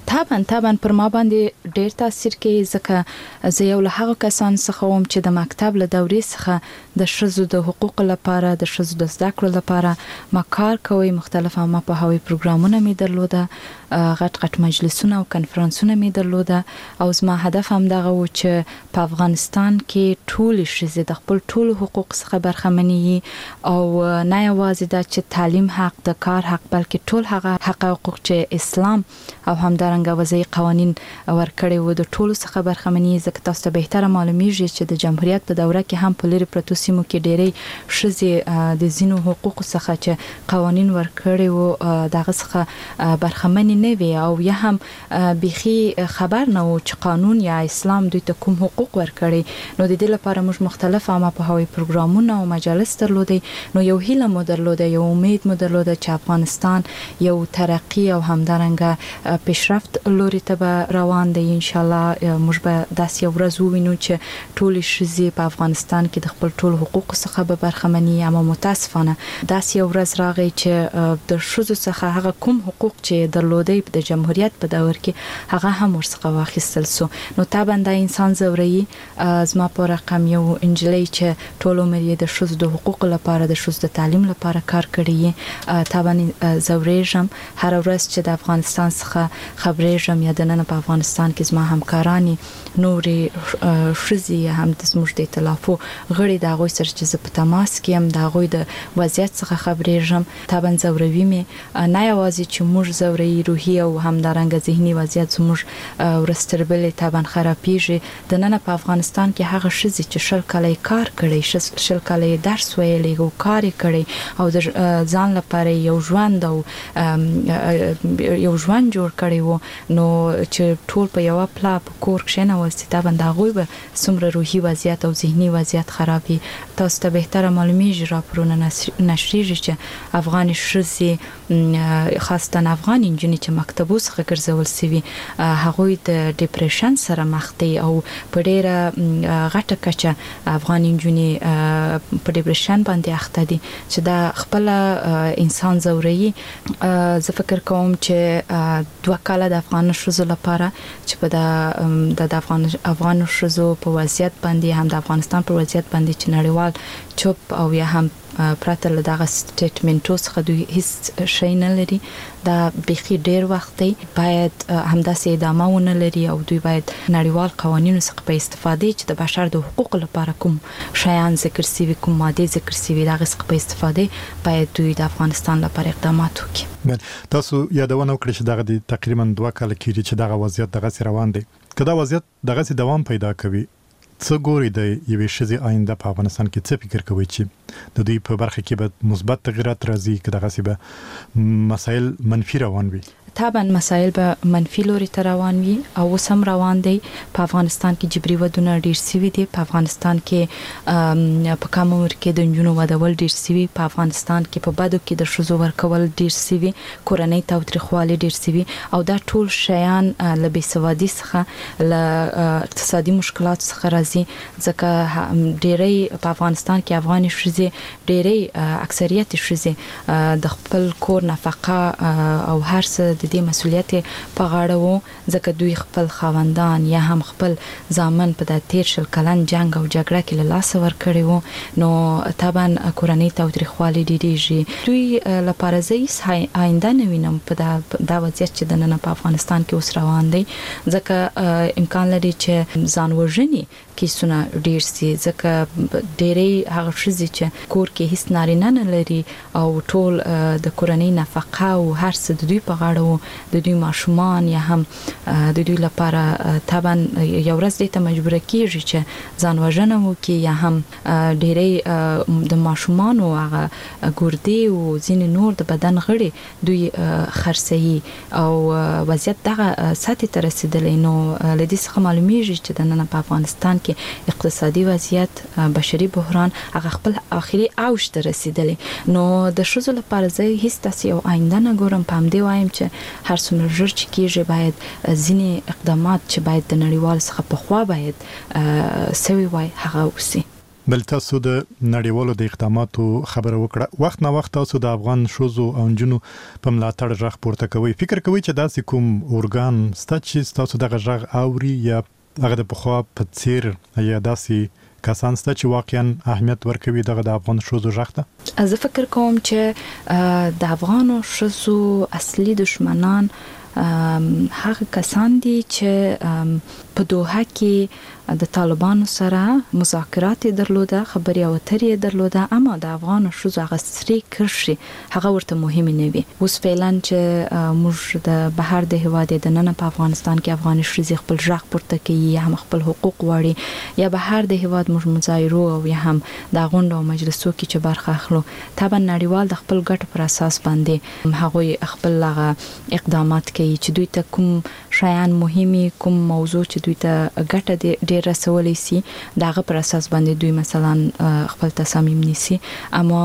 طبعا طبعا پر ما باندې ډیر تاثیر کوي ځکه زه یو له هغه کسان څخه وم چې د مکتب له دورې څخه د شذو د حقوق لپاره د شذو د زده کړو لپاره ما کار کوي مختلف ما په هوی پروګرامونه می درلوده غټ غټ مجلسونه او کنفرانسونه می درلوده او زما هدف هم دغه و چې په افغانستان کې ټول شذې د خپل ټول حقوق څخه برخمنې او نه یوازې د چې تعلیم حق د کار حق بلکې ټول هغه حق حقوق چې اسلام او همدارنګه وضعي قوانين ورکړي وو د ټولو څخه برخمنې ځکه تاسو ته بهتره معلومیږي چې د جمهوریت په دوره کې هم په لری پروتو سیمو کې ډېری شذې د زینو حقوق څخه چې قوانين ورکړي وو دغه څخه برخمنې نه وي او یا هم بيخي خبر نه و چې قانون یا اسلام دوی ته کوم حقوق ورکړي نو د دې لپاره موږ مختلف عامه په هوی پروګرامونه او مجالس درلودي نو یو هیله مو درلوده یو امید مو درلوده چې افغانستان یو ترقی او همدارنګه پیشرفت لوري ته روان دی ان شاء الله موږ به داسې یو ورځ ووینو چې ټول شذې په افغانستان کې د خپل ټول حقوق څخه به برخمنې اما متاسفانه داسې یو ورځ راغی چې د شذو څخه هغه کوم حقوق چې درلوده د جمهوریت په دور کې هغه هم ورڅخه واخیستل سو نو طبعا د انسان زوري زما په رقم یو انجلۍ چې ټول عمر یې د شذو د حقوق لپاره د شذو د تعلیم لپاره کار کړی طبعا زوريجم هر ورځ چې د افغانستان څخه خبرېجم یا د نن په افغانستان کې زما همکارانی نورې شذې هم د زموږ د ائتلافو غړي د غوي سره چې په تماس کې هم د غوي د وضعیت څخه خبرېجم طبعا زوروي مې نه یوازې چې موږ زوري روحي او همدارنګه ذهني وضعیت زموږ ورستربلې طبعا خرابېږي د نن په افغانستان کې هغه شذې چې شل کال کار کړي شل کال درس ویلي او کار کړي او د ځان لپاره یو ژوند او یو ژوند جوړ کړي وو نو چې ټول په یو پلا په کور کې نه وستي طبعا د غوي به سمره روحي وضعیت او ذهني وضعیت خرابي تاسو ته بهتره معلومیږي راپورونه نشریږي چې افغان شذې خاصه افغان انجنې چې مکتبو څخه ګرځول سوي هغه د ډیپریشن سره مخ دي او په ډیره غټه کچه افغان انجنې په ډیپریشن باندې اخته دي چې دا خپل انسان زوري زه فکر کوم چې دوه کاله د افغان شذو لپاره چې په د افغان افغان شذو په وضعیت باندې هم د افغانستان په وضعیت باندې چې نړیوال چوپ او یا هم پرته له دغه سټیټمنټو څخه دوی هیڅ شي نه لري دا بيخي ډیر وخت دی باید همداسې ادامه ونه لري او دوی باید نړیوال قوانینو څخه په استفاده چې د بشر د حقوق لپاره کوم شیان ذکر سوي کوم ماده ذکر سوي دغه څخه په استفاده باید دوی د افغانستان لپاره اقدامات وکړي تاسو یادونه وکړئ چې دغه تقریبا دوه کال کېږي چې دغه وضعیت دغه روان دی کله وضعیت دغه دوام پیدا کوي څه ګوري د یوې شذې آینده په افغانستان کې څه فکر کوي چې د دوی په برخه کې به مثبت تغیرات راځي که دغه سی به مسایل منفي روان وي طبعا مسایل به منفي لوري ته روان وي او سم روان دي په افغانستان کې جبري ودونه ډیر سوي دي په افغانستان کې په کوم عمر کې د جنونو ودول ډیر سوي په افغانستان کې په بدو کې د شذو ورکول ډیر سوي کورنۍ تاوتریخوالي ډیر سوي او دا ټول شیان له بېسوادي څخه له اقتصادي مشکلات څخه راځي ځکه ډیری په افغانستان کې افغاني شذې ډیری اکثریت شذې د خپل کور نفقه او هر څه د دې مسولیت په غاړه وو ځکه دوی خپل خاوندان یا هم خپل ځامن په د تیر شل کلن جنگ او جګړه کې له لاس ور کړی وو نو طبعا کورنۍ تاوتریخوالي ډیریږي دوی لپاره زه آینده نه وینم په دا وضعیت چې د نن په افغانستان کې اوس روان دی ځکه امکان لري چې ځان وژني کیسونه ډیر سي ځکه ډیری هغه شذې چې کور کې هیڅ نارینه نه لري او ټول د کورنۍ نفقه او هر څه د دوی په غاړه د دوی ماشومان یا هم د دوی لپاره طبعا یو ورځ دې ته مجبور کیږي چې ځان وژنه وکړي یا هم ډیری د ماشومان او هغه ګردې او ځینې نور د بدن غړي دوی خرڅي او وضعیت دغه ساتي تر رسیدلې نو لدې څخه معلومیږي چې د نن په افغانستان کې اقتصادي وضعیت بشري بحران هغه خپل اخري اوج ته رسیدلې نو د شذو لپاره زه هیڅ تاسو یو آینده نه ګورم په همدې وایم چې هر څومره ژر چې کېږي باید ځینې اقدامات چې باید د نړیوال څخه په خوا باید سوي وای هغه وسی بل تاسو د نړیوالو د اقداماتو خبره وکړه. وخت نه وخت تاسو د افغان شوزو او جنو په ملاتړ ژغ پورته کوي. فکر کوي چې داسې کوم اورګان ست چې تاسو دغه ژغ اوري یا هغه د پخوا په څیر یا داسې کسان ست چې واقعا اهمیت ورکوي دغه د افغان شوزو ژغ ته؟ زه فکر کوم چې د افغانو شوزو اصلي دشمنان هغه کسان دي چې په دوحه کې د طالبانو سره مذاکرات درلوده، خبري او اترې درلوده، اما د افغان شوزو هغه سری کرشي هغه ورته مهم نه وي. اوس فعلا چې موږ د بهر د هواد د نن په افغانستان کې افغان شوزي خپل ژغ پورته کوي یا هم خپل حقوق وړي یا بهر د هواد موږ مظاهرو او یا هم د غونډو او مجلسو کې چې برخه اخلو، طبعا نړیوال د خپل ګټ پر اساس باندې هغه خپل اقدامات کوي چې دوی ته کوم شایان مهمي، کوم موضوع چې دوی ته ګټه ډیر رسولي سي دغه پر اساس باندې دوی مثلا خپل تصامیم نیسي. اما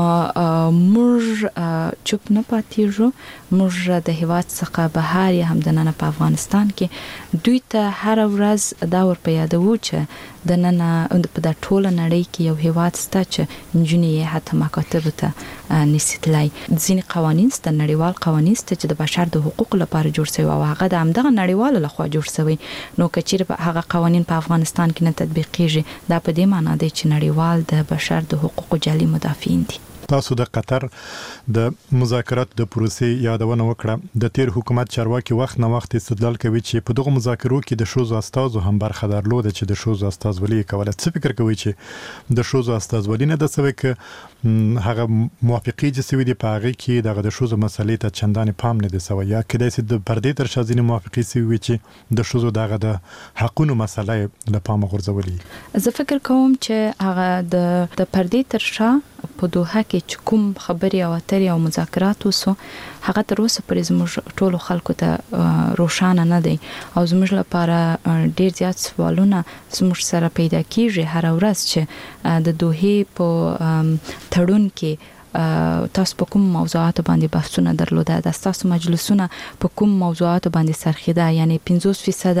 موږ چوپ نه پاتېږو، موږ د هواد څخه بهر یا هم د نن په افغانستان کې دوی ته هر ورځ دا ور په یادو چې د نن په د ټوله نړۍ کې یو هواد ستا چې انجنیری حتی مکاتب ته نسیتلای. ځینې قوانین ست نړیوال قوانین ست چې د بشر د حقوق لپاره جوړ شوی او هغه د همدغه نړیوال لخوا جوړ شوی. نو کچیر په هغه قوانین په افغانستان کې نه تطبیق کیږي، دا په دې معنی دی چې نړیوال د بشر د حقوقو جالي مدافعین دي. تاسو د قطر د مذاکرات د پروسې یادونه وکړه. د تیر حکومت چارواکي وخت نه وخت استدلال کوي چې په دغه مذاکرو کې د شوزو استازو هم برخه درلوده چې د شوزو استازولي کوله. څه فکر کوي چې د شوزو استازولي نه د سوي ک هغه موافقي چې سوي دی په هغه کې دغه د شوزو مسلې ته چندان پام نه دی سوي یا کله چې د پردې تر شازینې موافقي سوي چې د شوزو دغه د حقونو مسلې له پام غورځولي؟ زه فکر کوم چې هغه د د پردې تر شا په دوحه کې چې کوم خبري او اترې او مذاکرات وسو هغه تر اوسه پرې زموږ ټولو خلکو ته روښانه نه دی او زموږ لپاره ډیر زیات سوالونه زموږ سره پیدا کیږي هر ورځ چې د دوحې په تړون کې تاسو په کوم موضوعات باندې بحثونه درلوده، د تاسو مجلسونه په کوم موضوعات باندې سرخیده، یعنی پنځوس فیصد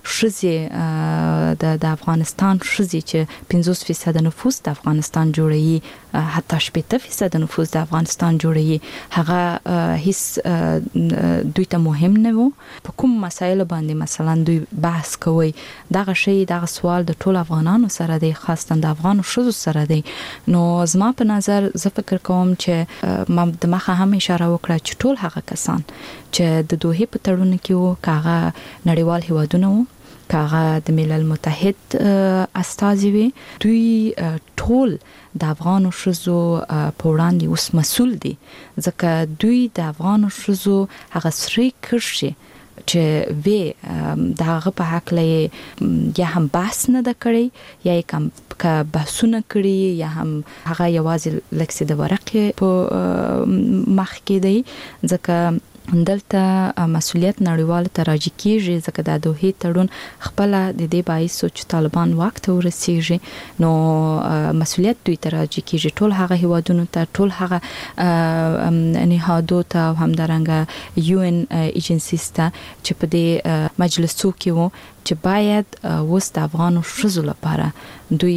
شذې د افغانستان شذې چې پنځوس فیصد نفوس د افغانستان جوړي، حتی شپږ فیصد نفوس د افغانستان جوړي، هغه هیڅ دوی ته مهم نه وو. په کوم مسایل باندې مثلا دوی بحث کوي، دغه شی دغه سوال د ټول افغانانو سره دی، خاصه د افغانو شذو سره دی. نو زما په نظر زه فکر کوم چې ما د مخه هم اشاره وکړه چې ټول هغه کسان چې د دوحې په تړون کې وو، کاغه نړیوال هیوادونه وو، کاغه د ملل متحد استازي وي، دوی ټول د افغانو شذو په وړاندې اوس مسؤل دي، ځکه دوی د افغانو شذو هغه سری کرشي چې وی دغه په حق لې یا هم بحث نه د کړی یا کوم کا بحثونه کړی یا هم هغه یوازې لکه د ورقې په مخ کې دی، ځکه دلته مسؤلیت نړیوال ته راځي کیږي، ځکه د دوحې تړون خپل د دې باعث چې طالبان وخت ورسیږي نو مسؤلیت دوی ته راځي کیږي، ټول هغه هیوادونو ته، ټول هغه نهادو ته او همدارنګه یو ان ایجنسیز ته چې په دې مجلسو کې وو چې باید وس د افغانو شذو لپاره دوی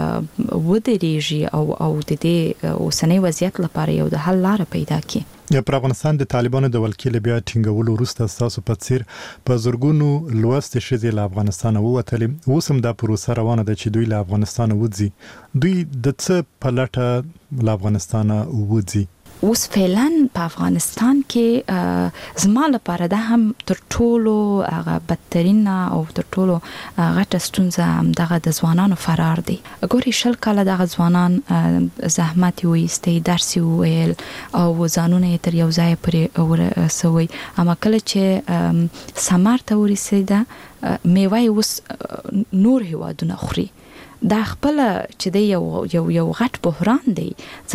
ودرېږي او او د دې اوسنۍ وضعیت لپاره یو د حل لار پیدا کړي. یا پر افغانستان د طالبانو د ولکې بیا ټینګولو وروسته تاسو په څیر په زورګونو لوست شې له افغانستان ووتلې، اوس هم دا پروسه روانه ده چې دوی له افغانستان وځي. دوی د څه په لټه له افغانستان وځي؟ اوس فعلا په افغانستان کې زما لپاره دا هم تر ټولو هغه بدترین او تر ټولو غټه ستونزه هم دغه د ځوانانو فرار دی. ګوري شل کاله دغه ځوانان زحمت وایستي، درس ویل او ځانونه تر یو ځای پرې ورسوي، اما کله چې سمار ته ورسېده میوه اوس نور هیوادونه خوري. دا خپل چې دی یو یو یو غټ بحران دی،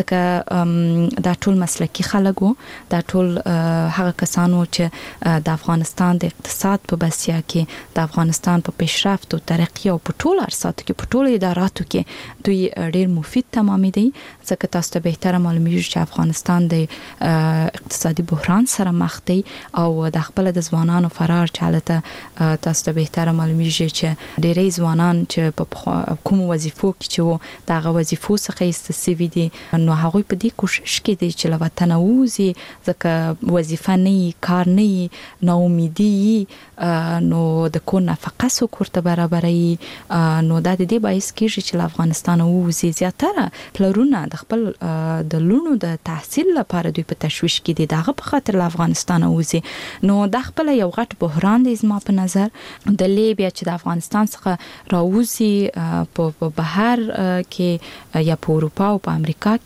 ځکه دا ټول مسلکی خلک وو، دا ټول هغه کسانو چې د افغانستان د اقتصاد په بسیا کې، د افغانستان په پیشرفت او ترقی او په ټول ارساتو کې، په ټول اداراتو کې دوی ډیر مفید تمامېدي، ځکه تاسو ته به معلومیږي چې افغانستان د اقتصادي بحران سره مخ دی او د خپل د ځوانانو فرار چالته تاسو ته به معلومیږي چې ډېری ځوانان چې په کوم وظیفو کې چې دغه وظیفو څخه استفادې دي نو هغه په دې کوشش کې دي چې لوطن ووزي ځکه وظیفه نه کار نه نو امیدي نو د کو نفقه سو کوړه برابرې نو د دې باعث کېږي چې افغانستان ووزي زیاتره پلرونه د خپل د لونو د تحصیل لپاره دوی په تشویش کې دي دغه په خاطر افغانستان ووزي نو د خپل یو غټ بحران دی زما په نظر د لیبیا چې د افغانستان څخه راوځي په بهر کې یا په اروپا او په امریکا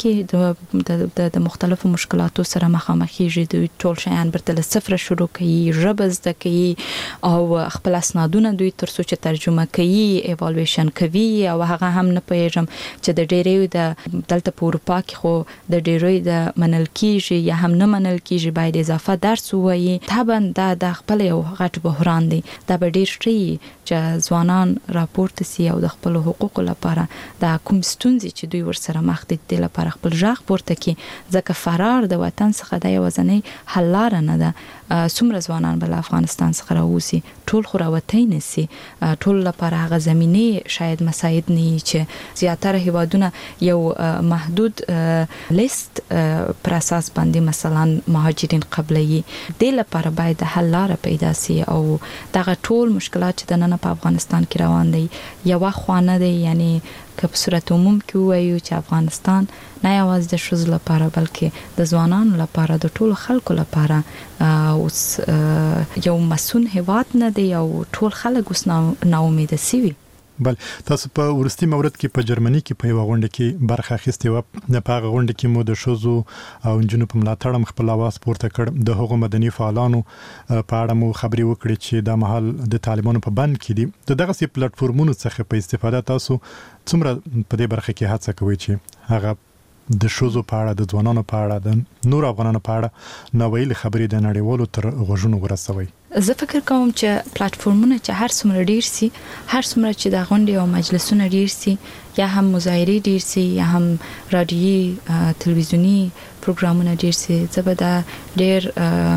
کې د د مختلفو مشکلاتو سره مخامخېږي دوی ټول شیان برته صفر شروع کوي ربز د کوي او خپل اسنادونه دوی ترڅو چې ترجمه کوي ایوالویشن کوي او هغه هم نه پېژم چې د ډېرې د دلته په اروپا کې خو د ډېرې د منل کیږي یا هم نه منل کیږي باید اضافه درس وایي طبعا دا د خپل یو غټ بحران دی دا به ډېر شي چې ځوانان راپورته سي او د خپل حقوقو لپاره د کوم ستونزې چې دوی ورسره مخ دي د لپاره خپل ځخ پورته کی ځکه فرار د وطن څخه د یو ځنې حل لار نه ده څومره ځوانان بل افغانستان څخه راوځي ټول خو راوتی نسی ټول لپاره هغه زمينه شاید مساعد نه چې زیاتره هیوادونه یو محدود لیست پر اساس باندې مثلا مهاجرین قبلي د لپاره باید حل لار پیدا سي او دغه ټول مشکلات چې د نن په افغانستان کې روان دي یو خوانه دي یعنی که په صورت عموم کې وایو چې افغانستان نه یوازې د ښځو لپاره بلکې د ځوانانو لپاره د ټولو خلکو لپاره اوس یو مسون هیواد نه دی او ټول خلک اوس نا امیده سوي بل تاسو په ورستي مورد کې په جرمني کې په یو غونډه کې برخه اخیستې و نه په غونډه کې مو د شوزو او جنونو په ملاتړ خپل आवाज پورته کړ د هغو مدني فعالانو په اړه مو خبري وکړي چې د محل د طالبانو په بند کې دي دغه سي پلیټ فارمونو څخه په استفاده تاسو څومره په دې برخه کې هڅه کوي چې هغه د شوزو په اړه د ځوانانو په اړه د نور افغانانو په اړه نو ویل خبرې د نړیوالو تر غوښنو ورسوي زه فکر کوم چې پلیټ فارمونه چې هر څومره ډیر سي هر څومره چې د غونډې او مجلسونه ډیر سي یا هم مظاهرې ډیر سي یا هم رادیوي تلویزیونی پروګرامونه ډیر سي زبدا ډیر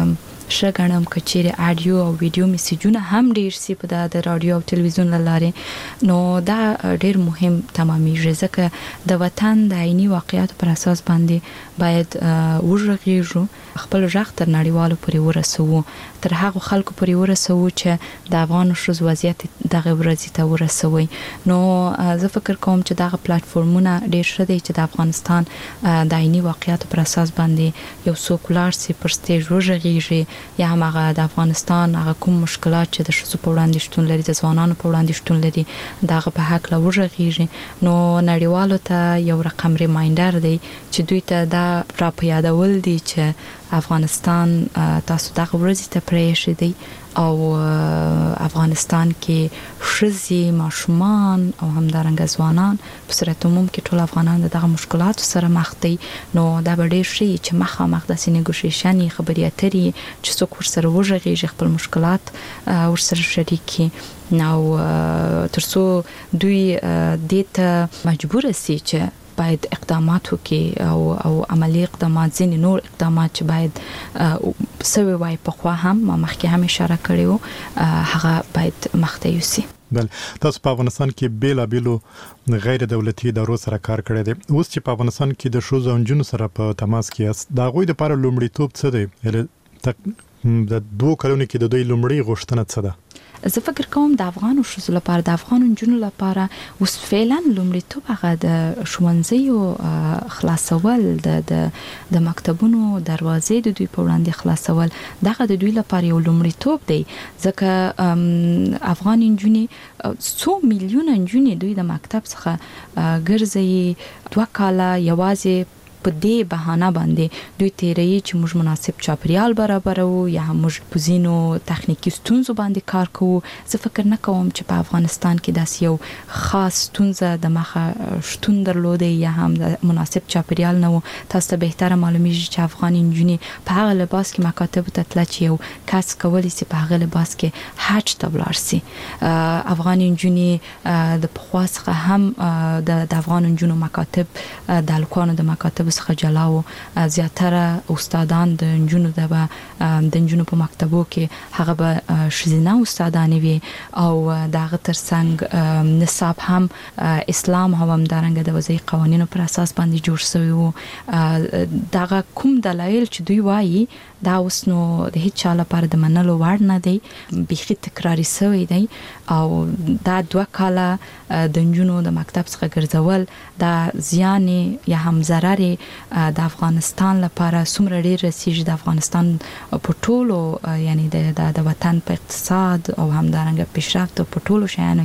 شګنم کچېره اډیو او ویډیو میسجونه هم ډیر سي په د رادیو او تلویزیون لاره نو دا ډیر مهم تمامي ځکه د وطن د عیني واقعیت پر اساس باندې باید ورغېږو خپل ځخ تر نړیوالو پورې ورسوو تر هغه خلکو پورې ورسوو چې د افغان شوز وضعیت دغه ورځې ته ورسوي نو زه فکر کوم چې دغه پلیټ فارمونه ډیر ښه دي چې د افغانستان د عیني واقعیت پر اساس باندې یو سوکولار سي پر سټیج ورغېږي یا هم هغه د افغانستان هغه کوم مشکلات چې د شوزو په وړاندې شتون لري د ځوانانو په وړاندې شتون لري دغه په حق لا ورغېږي نو نړیوالو ته یو رقم ریمایندر دی چې دوی ته دا را په یادول دي چې افغانستان تاسو دغه ورځې ته پرېښی دی او افغانستان کې ښځې ماشومان او همدارنګه ځوانان په صورت عموم کې ټول افغانان دغه مشکلاتو سره مخ دي نو دا به ډېر شي چې مخامخ د سینګوشیشن خبرې اترې چې څوک ورسره وژغېږي خپل مشکلات ورسره شریک کړي نو ترڅو دوی دې ته مجبور سي چې باید اقدامات وکړي او او عملی اقدامات ځینې نور اقدامات چې باید سوي وای په خوا هم ما مخکې هم اشاره کړې و هغه باید مخته یوسي بل تاسو په افغانستان کې بیل بیلو غیر دولتي ادارو سره کار کړی دی اوس چې په افغانستان کې د شوزو انجونو سره په تماس کې است دا غوي د لپاره لومړیتوب څه دی د دوه کلونو کې د دوی لومړی غوښتنه څه ده زه فکر کوم د افغانو شوزو لپاره د افغان جنونو لپاره اوس فعلا لومړیتوب هغه د ښوونځیو خلاصول د د مکتبونو دروازې د دوی په وړاندې خلاصول دغه د دوی لپاره یو لومړیتوب دی ځکه افغان جنونې څو میلیونه جنونې دوی د مکتب څخه ګرځي دوه کاله یوازې په دې بهانه باندې دوی تیری چې موږ مناسب چاپریال برابرو یا موږ په زینو تخنیکی ستونزو باندې کار کوو. زه فکر نه کوم چې په افغانستان کې داسې یو خاص ستونزه د مخه شتون درلوده یا هم د مناسب چاپریال نه و. تاسو ته بهتره معلومیږي چې افغان انجونې په هغه لباس کې مکاتب ته تلل چې یو کس کولی سي په هغه لباس کې حج ته ولاړ سي. افغان انجونې د پخوا څخه هم د افغان انجونو مکاتب د الکوانو د مکاتب څخه جلا و. زیاتره استادان د انجونو د د انجونو په مکتبو کې هغه به شزینه استادان وي او دغه ترڅنګ نصاب هم اسلام هم همدارنګه د وضعي قوانینو پر اساس باندې جوړ شوی وو. دغه کوم دلایل چې دوی وایي دا اوس نو د هیڅ چا لپاره د منلو وړ نه دی، بیخي تکراری شوی دی او دا دوه کاله د انجونو د مکتب څخه ګرځول دا زیان یا هم ضرر د افغانستان لپاره څومره ډیر رسیږي د افغانستان په ټولو یعنی د د وطن په اقتصاد او همدارنګه پیشرفت په ټولو شیانو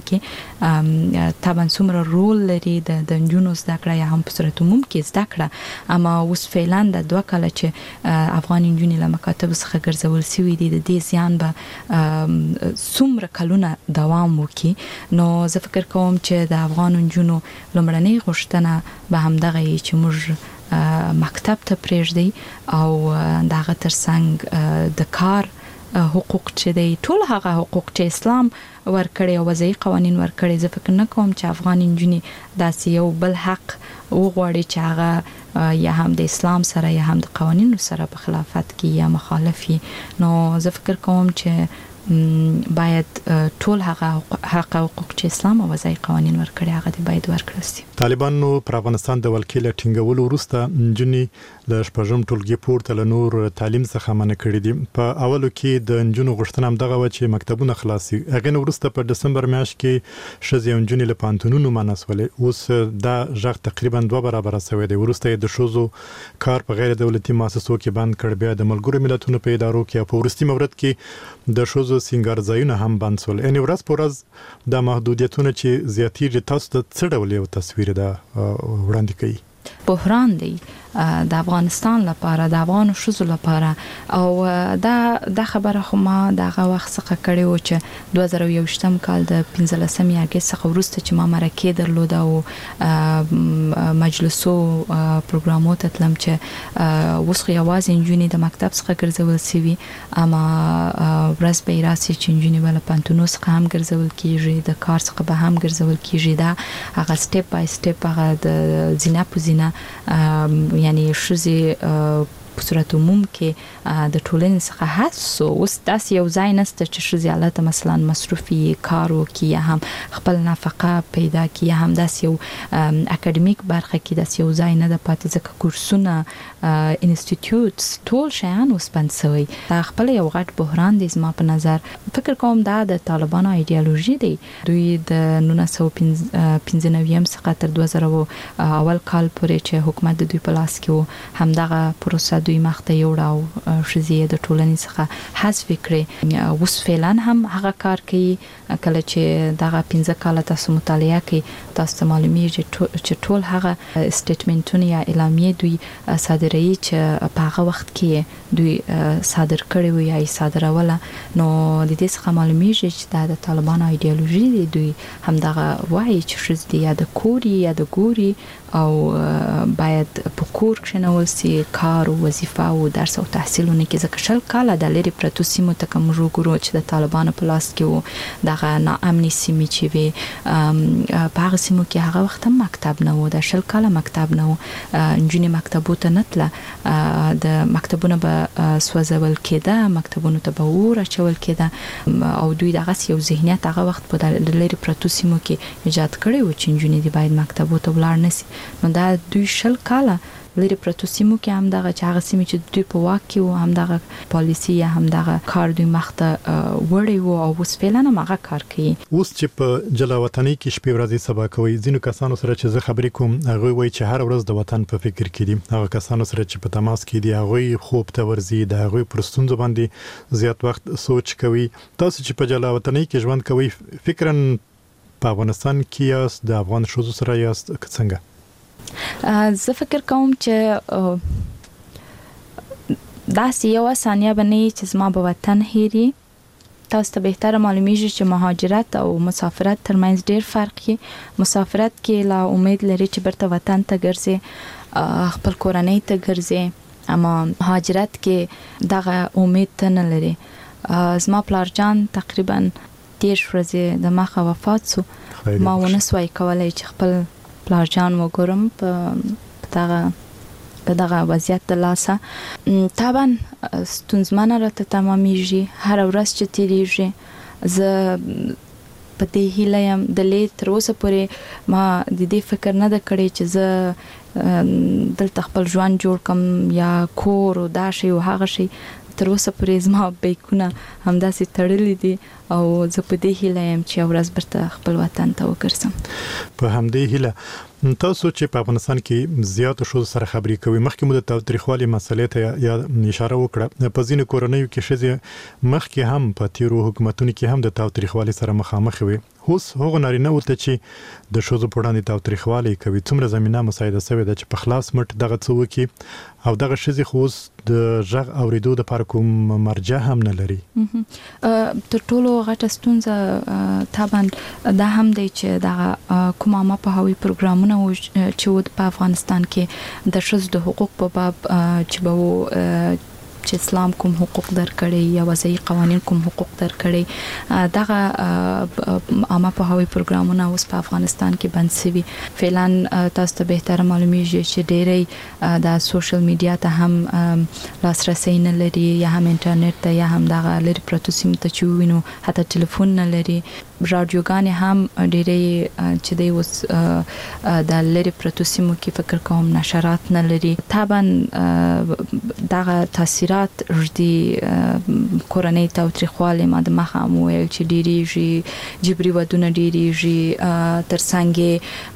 کې طبعا څومره رول لري د د انجونو زده کړه یا هم په صورت عموم کې زده کړه. اما اوس فعلا د دوه کاله چې افغان انجونې مکاتب څخه ګرځول شوی دي د دې زیان به څومره کلونه دوام وکړي. نو زه فکر کوم چې د افغان انجونو لومړنۍ غوښتنه به همدغه چې موږ مکتب ته پرېږدي او دغه ترڅنګ د کار حقوق چې دی ټول هغه حقوق چې اسلام ورکړي او وضعي قوانین ورکړي. زه فکر نه کوم چې افغان انجونې داسې یو بل حق وغواړي چې هغه یا هم د اسلام سره یا هم د قوانینو سره په خلافت کې یا مخالفي. نو زه فکر کوم چې باید ټول هغه حق حقوق چې اسلام او وضعي قوانین ورکړي هغه باید ورکړل شي. طالبانو پر افغانستان د ولکې له ټینګولو وروسته انجونې د شپږم ټولګي پورته له نور تعلیم څخه منع کړي دي. په اولو کې د انجونو غوښتنه هم دغه و چې مکتبونه خلاصي. هغه نو وروسته په دسمبر میاشت کې ښځې انجونې له پانتونونو منع شولې. اوس دا ژغ تقریبا دوه برابر شوی دی. وروسته د ښځو کار په غیر دولتي مؤسسو کې بند کړ، بیا د ملګرو ملتونو په ادارو کې، په وروستي مورد کې د ښځو سینګار ځایونه هم بند شول. ان ورځ په ورځ د محدودیتونو چې زیاتېږي، تاسو ته څه ډول یو تصویر ده وړاندې کوي؟ بحران دی د افغانستان لپاره، د افغان ښځو لپاره. او دا د خبره خو ما دغه وخت څخه کړې و چې دوه زره یوویشتم کال د پنځلسمې اګست څخه وروسته چې ما مرکې درلوده او مجلسو پروګرامو ته تلم چې اوس خو یوازې انجونې د مکتب څخه ګرځول شوي، اما ورځ به یې راسي چې انجونې به له پوهنتونو څخه هم ګرځول کېږي، د کار څخه به هم ګرځول کېږي. دا هغه سټیپ بای سټیپ هغه د زینه په زینه یعنی ښځې په صورت عموم کې د ټولنې څخه حسو. اوس داسې یو ځای نشته چې ښځې حالت مثلا مصرفي کار وکړي یا هم خپل نفقه پیدا کړي یا هم داسې یو اکاډمیک برخه کې داسې یو ځای نه ده پاتې، ځکه کورسونه انسټیټیوټس ټول شیان اوس بند شوي. دا خپل یو غټ بحران دی زما په نظر. فکر کوم دا د طالبانو ایډیالوژي دی. دوی د نولس سوه پنځه نوي څخه تر دوه زره اول کال پورې چې حکومت د دوی په لاس کې و همدغه پروسه دوی مخته یوړه او ښځې د ټولنې څخه حذف کړې. اوس فعلا هم هغه کار کوي. کله چې دغه پنځه کاله تاسو مطالعه کوي تاسو ته معلومیږي چې ټول هغه سټیټمنټونه یا اعلامیې دوی صادروي چې په هغه وخت کې دوی صادر کړي وي یا یې صادروله. نو د دې څخه معلومیږي چې دا د طالبانو ایډیالوژي دی. دوی همدغه وایي چې ښځې یا د کور یا د ګوري او باید په کور کښېنول سي، کار او وظیفه او درس او تحصیلونه کې. ځکه شل کاله د لرې پرتو سیمو ته کوم وګورو چې د طالبانو په لاس کې وو، دغه ناامنې سیمې چې وي په هغه سیمو کې هغه وخت هم مکتب نه و، د شل کاله مکتب نه و. نجونې مکتبو ته نه تله، د مکتبونه به سوځول کېده، مکتبونو ته به اور اچول کېده او دوی دغه یو ذهنیت هغه وخت په لرې پرتو سیمو کې ایجاد کړی و چې نجونې دې باید مکتبو ته ولاړ نه سي. نو دا دوی شل کاله لري پرتو سیمو کې هم دغه چې هغه سیمې چې دوی په واک کې وو هم دغه پالیسی یا هم دغه کار دوی مخته وړي وو او اوس فعلا هم هغه کار کوي. اوس چې په جلا وطني کې شپې ورځې سبا کوي، ځینو کسانو سره چې زه خبرې کوم هغه وایي چې هر ورځ د وطن په فکر کې دي. هغه کسانو سره چې په تماس کې دي هغه خوب ته ورځي، د هغه پر ستونزو باندې زیات وخت سوچ کوي. تاسو چې په جلا وطني کې ژوند کوي فکرن په افغانستان کې یاست، د افغان ښځو سره یاست څنګه؟ زه فکر کوم چې داسې یو ثانیه باندې چې زما به وطن هېري. تاسو ته بهتره معلومیږي چې مهاجرت او مسافرت ترمنځ ډېر فرق دی. مسافرت کې لا امید لري چې برته وطن ته ګرځي، خپل کورنۍ ته ګرځي، اما مهاجرت کې دغه امید ته نه لري. زما پلار جان تقریبا دېرش ورځې د مخه وفات سو. ما ونه سوای کولای چې خپل پلار جان وګورم په دغه په دغه وضعیت د لاسه. طبعا ستونزمنه راته تمامیږي، هر ورځ چې تیریږي زه په دې هیله یم د لې تر اوسه پورې ما د دې فکر نه ده کړی چې زه دلته خپل ژوند جوړ کم یا کور او دا شی او هغه شی. تر اوسه پورې زما بیکونه همداسې تړلي دي او زه په دې هیله یم چې یو ورځ برته خپل وطن ته وګرځم. په همدې هیله تاسو چې په افغانستان کې زیات شو سره خبرې کوي، مخکې مو د تاریخوالي مسلې ته یا اشاره وکړه. په ځینو کورنیو کې ښځې مخکې هم په تیرو حکومتونو کې هم د تاریخوالي سره مخامخ وي. اوس هغه نارینه وته چې د ښځو په وړاندې تاریخوالي کوي، څومره زمينه مساعده شوی ده چې په خلاص مټ دغه څه وکي او دغه ښځې خو اوس د ژغ اوریدو د لپاره کوم مرجع هم نه لري. تر ټولو غټه ستونزه طبعا دا هم دی چې دغه کوم عامه پوهاوی پروګرامونه چې ود په افغانستان کې د ښځو د حقوق په باب چې به چې اسلام کوم حقوق درکړي یا وضعي قوانين کوم حقوق درکړي، دغه عامه پوهاوی پروګرامونه اوس په افغانستان کې بند شوي. فعلا تاسو ته بهتره معلومیږي چې ډېری د سوشل میډیا ته هم لاسرسي نه لري، یا هم انټرنیټ ته، یا هم دغه لري پروتو سیم ته چې وینو، حتی ټلیفون نه لري. رادیوګانې هم ډېری چې دی اوس د لري پروتو سیمو کې فکر کوم نشرات نه لري. طبعا دغه تاثیرات ردی کورنۍ تاوتریخواله ما د مخه مو ویل چې ډېریږي، جبري ودونه ډېریږي، ترڅنګ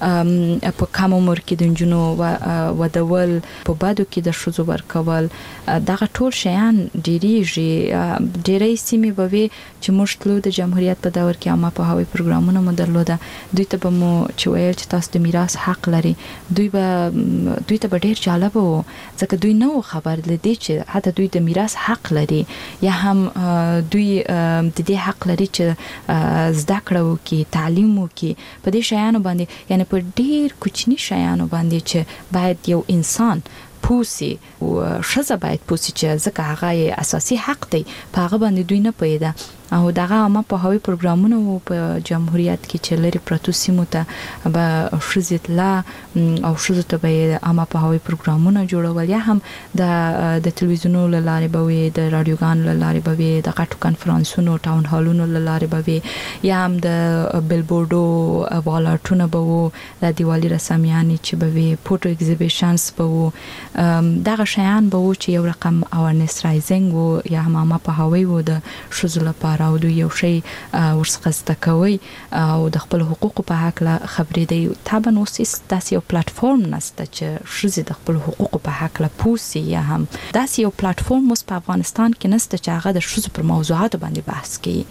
په کم عمر کې د جنونو ودول، په بادو کې د شوزو ورکول، دغه ټول شیان ډېریږي. ډېرې سیمې به وي چې موږ تلو د جمهوریت په دور کې عامه پوهاوی پروګرامونه مو درلوده، دوی ته به مو چې ویل چې تاسو د میراث حق لري. دوی به دوی ته به ډېر جالب وو ځکه دوی نه خبر لدی چې حتی دوی د میراث حق لري، یا هم دوی د دې حق لري چې زده کړه وکړي، تعلیم وکړي. په دې شیانو باندې یعنی په ډېر کوچني شیانو باندې چې باید یو انسان پوسی او شزه باید پوسی چې ځکه هغه اساسي حق دی، په هغه باندې دوی نه پیدا. او دغه عامه پوهاوی پروګرامونه په جمهوریت کې چې لري پروتو سیمو ته به شزت لا او شزو ته به عامه پوهاوی پروګرامونه جوړول، یا هم د د تلویزیونونو لاره به وي، د رادیوګانو لاره به وي، د غټو کانفرنسونو ټاون هالونو لاره به وي، یا هم د بیلبورډو والارټونه به وو، د دیوالي رسامیانې چې به وي، فوټو ایگزیبیشنز به وو. دغه شیان به وو چې یو رقم اورنس رایزینګ وو، یا هم عامه پوهاوی وو د شزو لپاره، او دوی یو شی ورڅخه زده کوي او د خپل حقوقو په حق له خبرې دی. طبعا اوس داسې یو پلیټفارم نشته چې ښځې د خپل حقوقو په حق له پوسی، یا هم داسې یو پلیټفارم اوس په افغانستان کې نشته چې هغه د ښځو پر موضوعاتو باندې بحث کوي.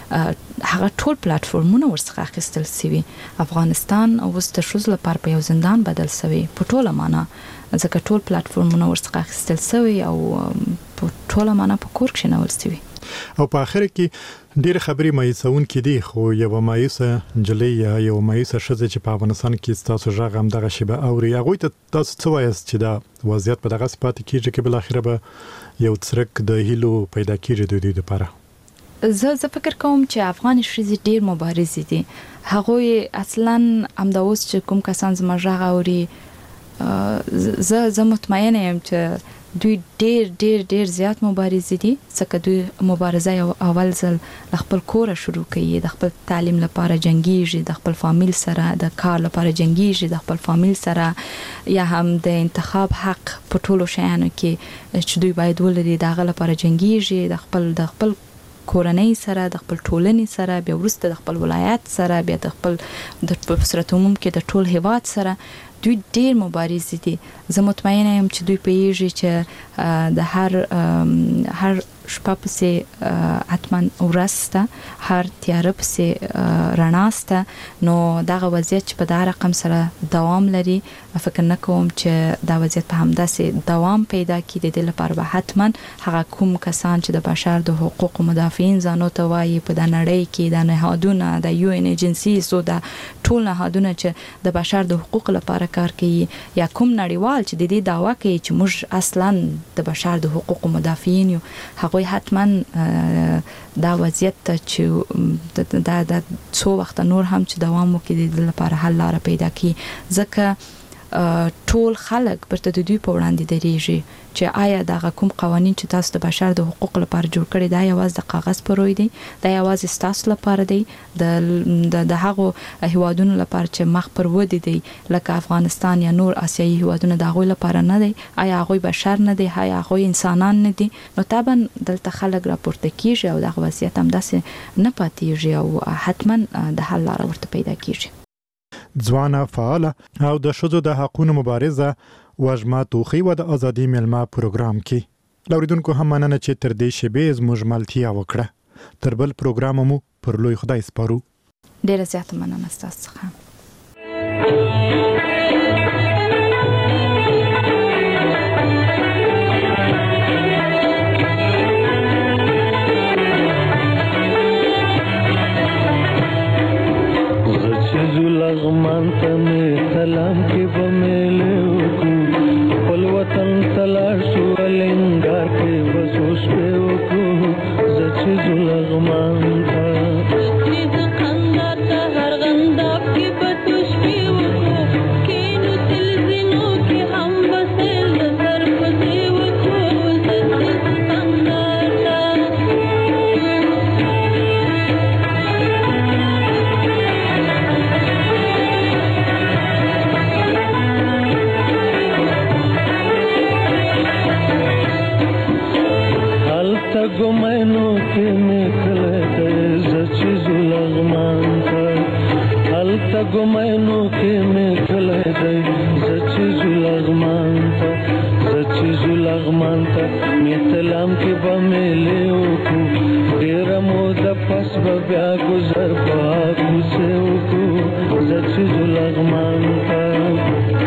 هغه ټول پلیټفارمونه ورڅخه اخیستل شوي. افغانستان اوس د ښځو لپاره په یو زندان بدل شوی په ټوله معنا، ځکه ټول پلیټفارمونه ورڅخه اخیستل شوي او په ټوله معنا په کور کې نول شوي. او په اخر کې ډېر خبرې مایوسون کې دي، خو یو مایوسه جلې یا یو مایوسه ښځه چې په افغانستان کې تاسو ژغ هم دغه شی به اوري، هغه ته تاسو څه وایاست چې دا وضعیت په دغه صفات کېږي چې بل اخر به یو څرک د هیلو پیدا کېږي د دوی لپاره؟ زه زه فکر کوم چې افغان ښځې ډېر مبارز دي. هغه اصلا همدا اوس چې کوم کسان زما ژغ اوري، زه زه مطمئنه یم چې دوی ډېر ډېر ډېر زیات مبارز دي، ځکه دوی مبارزه یو اول ځل خپل کور شروع کوي، د خپل تعلیم لپاره جنگیږي، د خپل فامیل سره د کار لپاره جنگیږي، د خپل فامیل سره، یا هم د انتخاب حق په ټولو شیانو کې چې دوی باید ولري دغه لپاره جنگیږي، د خپل د خپل کورنۍ سره، د خپل ټولنې سره، بیا وروسته د خپل ولایت سره، بیا د خپل د صورت عموم کې د ټول هیواد سره. دوی ډېر مبارز دي. زه مطمئنه یم چې دوی پیږي چې د هر هر شپه پسې حتما ورسته هر تیار پسې رڼاسته نو دغه وضعیت چې په دا رقم سره دوام لري فکر نه کوم چې دا وضعیت په همداسې دوام پیدا کړي د لپاره به حتما هغه کوم کسان چې د بشر د حقوقو مدافعین ځانو ته وایي په د نړۍ کې د نهادونه د یو ان ایجنسیز او د ټول نهادونه چې د بشر د حقوقو لپاره کار کوي یا کوم نړیوال چې د دې دعوا کوي چې موږ اصلا د بشر د حقوقو مدافعین یو هغه حتما دا وضعیت چې دا د څو وخت نور هم چې دوام وکړي د لپاره حل لاره پیدا کړي ځکه ټول خلک پرته د دوی په وړاندې درېږي چې آیا دا کوم قوانين چې تاسو د بشر د حقوقو لپاره جوړ کړي دا یوازې د کاغذ پر وای دي دا یوازې تاسو لپاره دی د د هغه هیوادونو لپاره چې مخ پر ودی دي لکه افغانستان یا نور آسیایي هیوادونه د هغه لپاره نه دي آیا هغه بشر نه دي آیا هغه انسانان نه دي نو طبعا دلته خلک راپورته کیږي او د وضعیت هم داسې نه پاتېږي او حتما د حل لاره ورته پیدا کیږي ځوانه فعاله او د شذو د حقوقو مبارزه وجمه توخی و د ازادي ملما پروګرام کې لوریدونکو هم مننه چې تر دې شیبې زموږ ملتیا وکړه تر بل پروګرام مو پر لوی خدای سپارو ډیره زیاته مننه ستاسو څخه لغمان ته می سلام کې بملو کو خپل وطن تلار شو لنګار کې وسوس په وکړو زچ لغمان ته چې ځکه ته هر غندا کې بتوش په وکړو کینو تل زینو کې هم بسل سر پسې وکړو زچ ګمنو کې نکله د زچ لغمان ته الته ګمنو کې نکله د زچ لغمان ته زچ لغمان ته میتلام کې بملو کو ډیر مو د پس بیا گزر پاکو سے کو زچ لغمان ته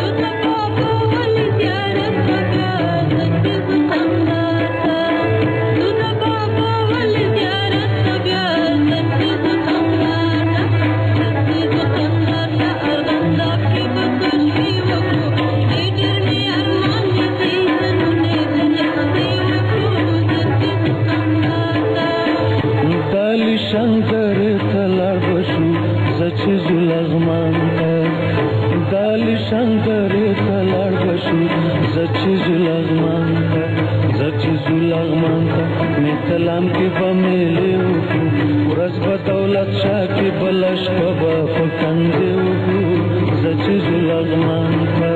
شنکر تلار بشو زچ لغمان ته دال شنکر تلار بشو زچ لغمان ته زچ لغمان ته میتلام کې بملو ورځ په دولت شاه کې بلش په فکندو زچ لغمان ته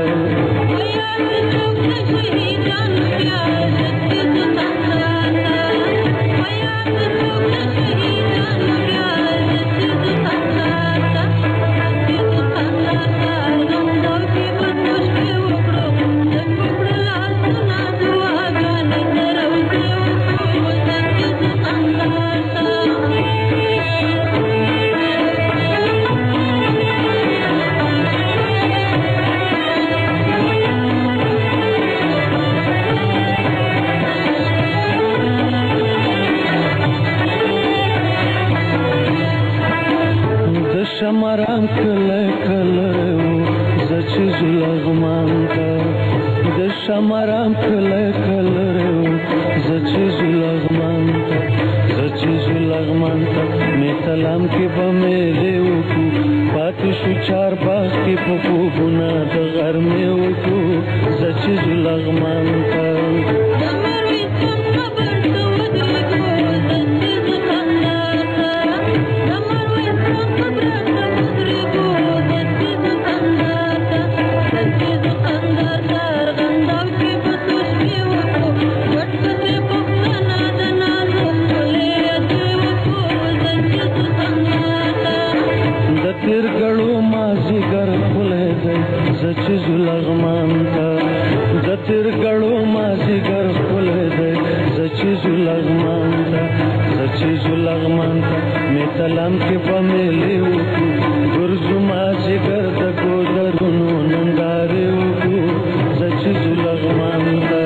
شمارام کله کله زچ لغمان ته د شمارام کله کله زچ لغمان ته زچ لغمان ته میتلام کې بملو کو پاتې شو چار باغ کې په خوبونه د غرمې وکړو زچ لغمان ته زچ لغمان ته د تیر ګړو مازیګر خپل دی زچ لغمان زچې زلغمان ته مې سلام کې په مېلې وکړو ګرځو ما جګر د ګودرونو نندارې وکړو زچې زلغمان ته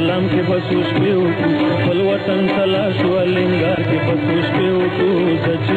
Watan tala shwa lingar ke patush pe utu zachi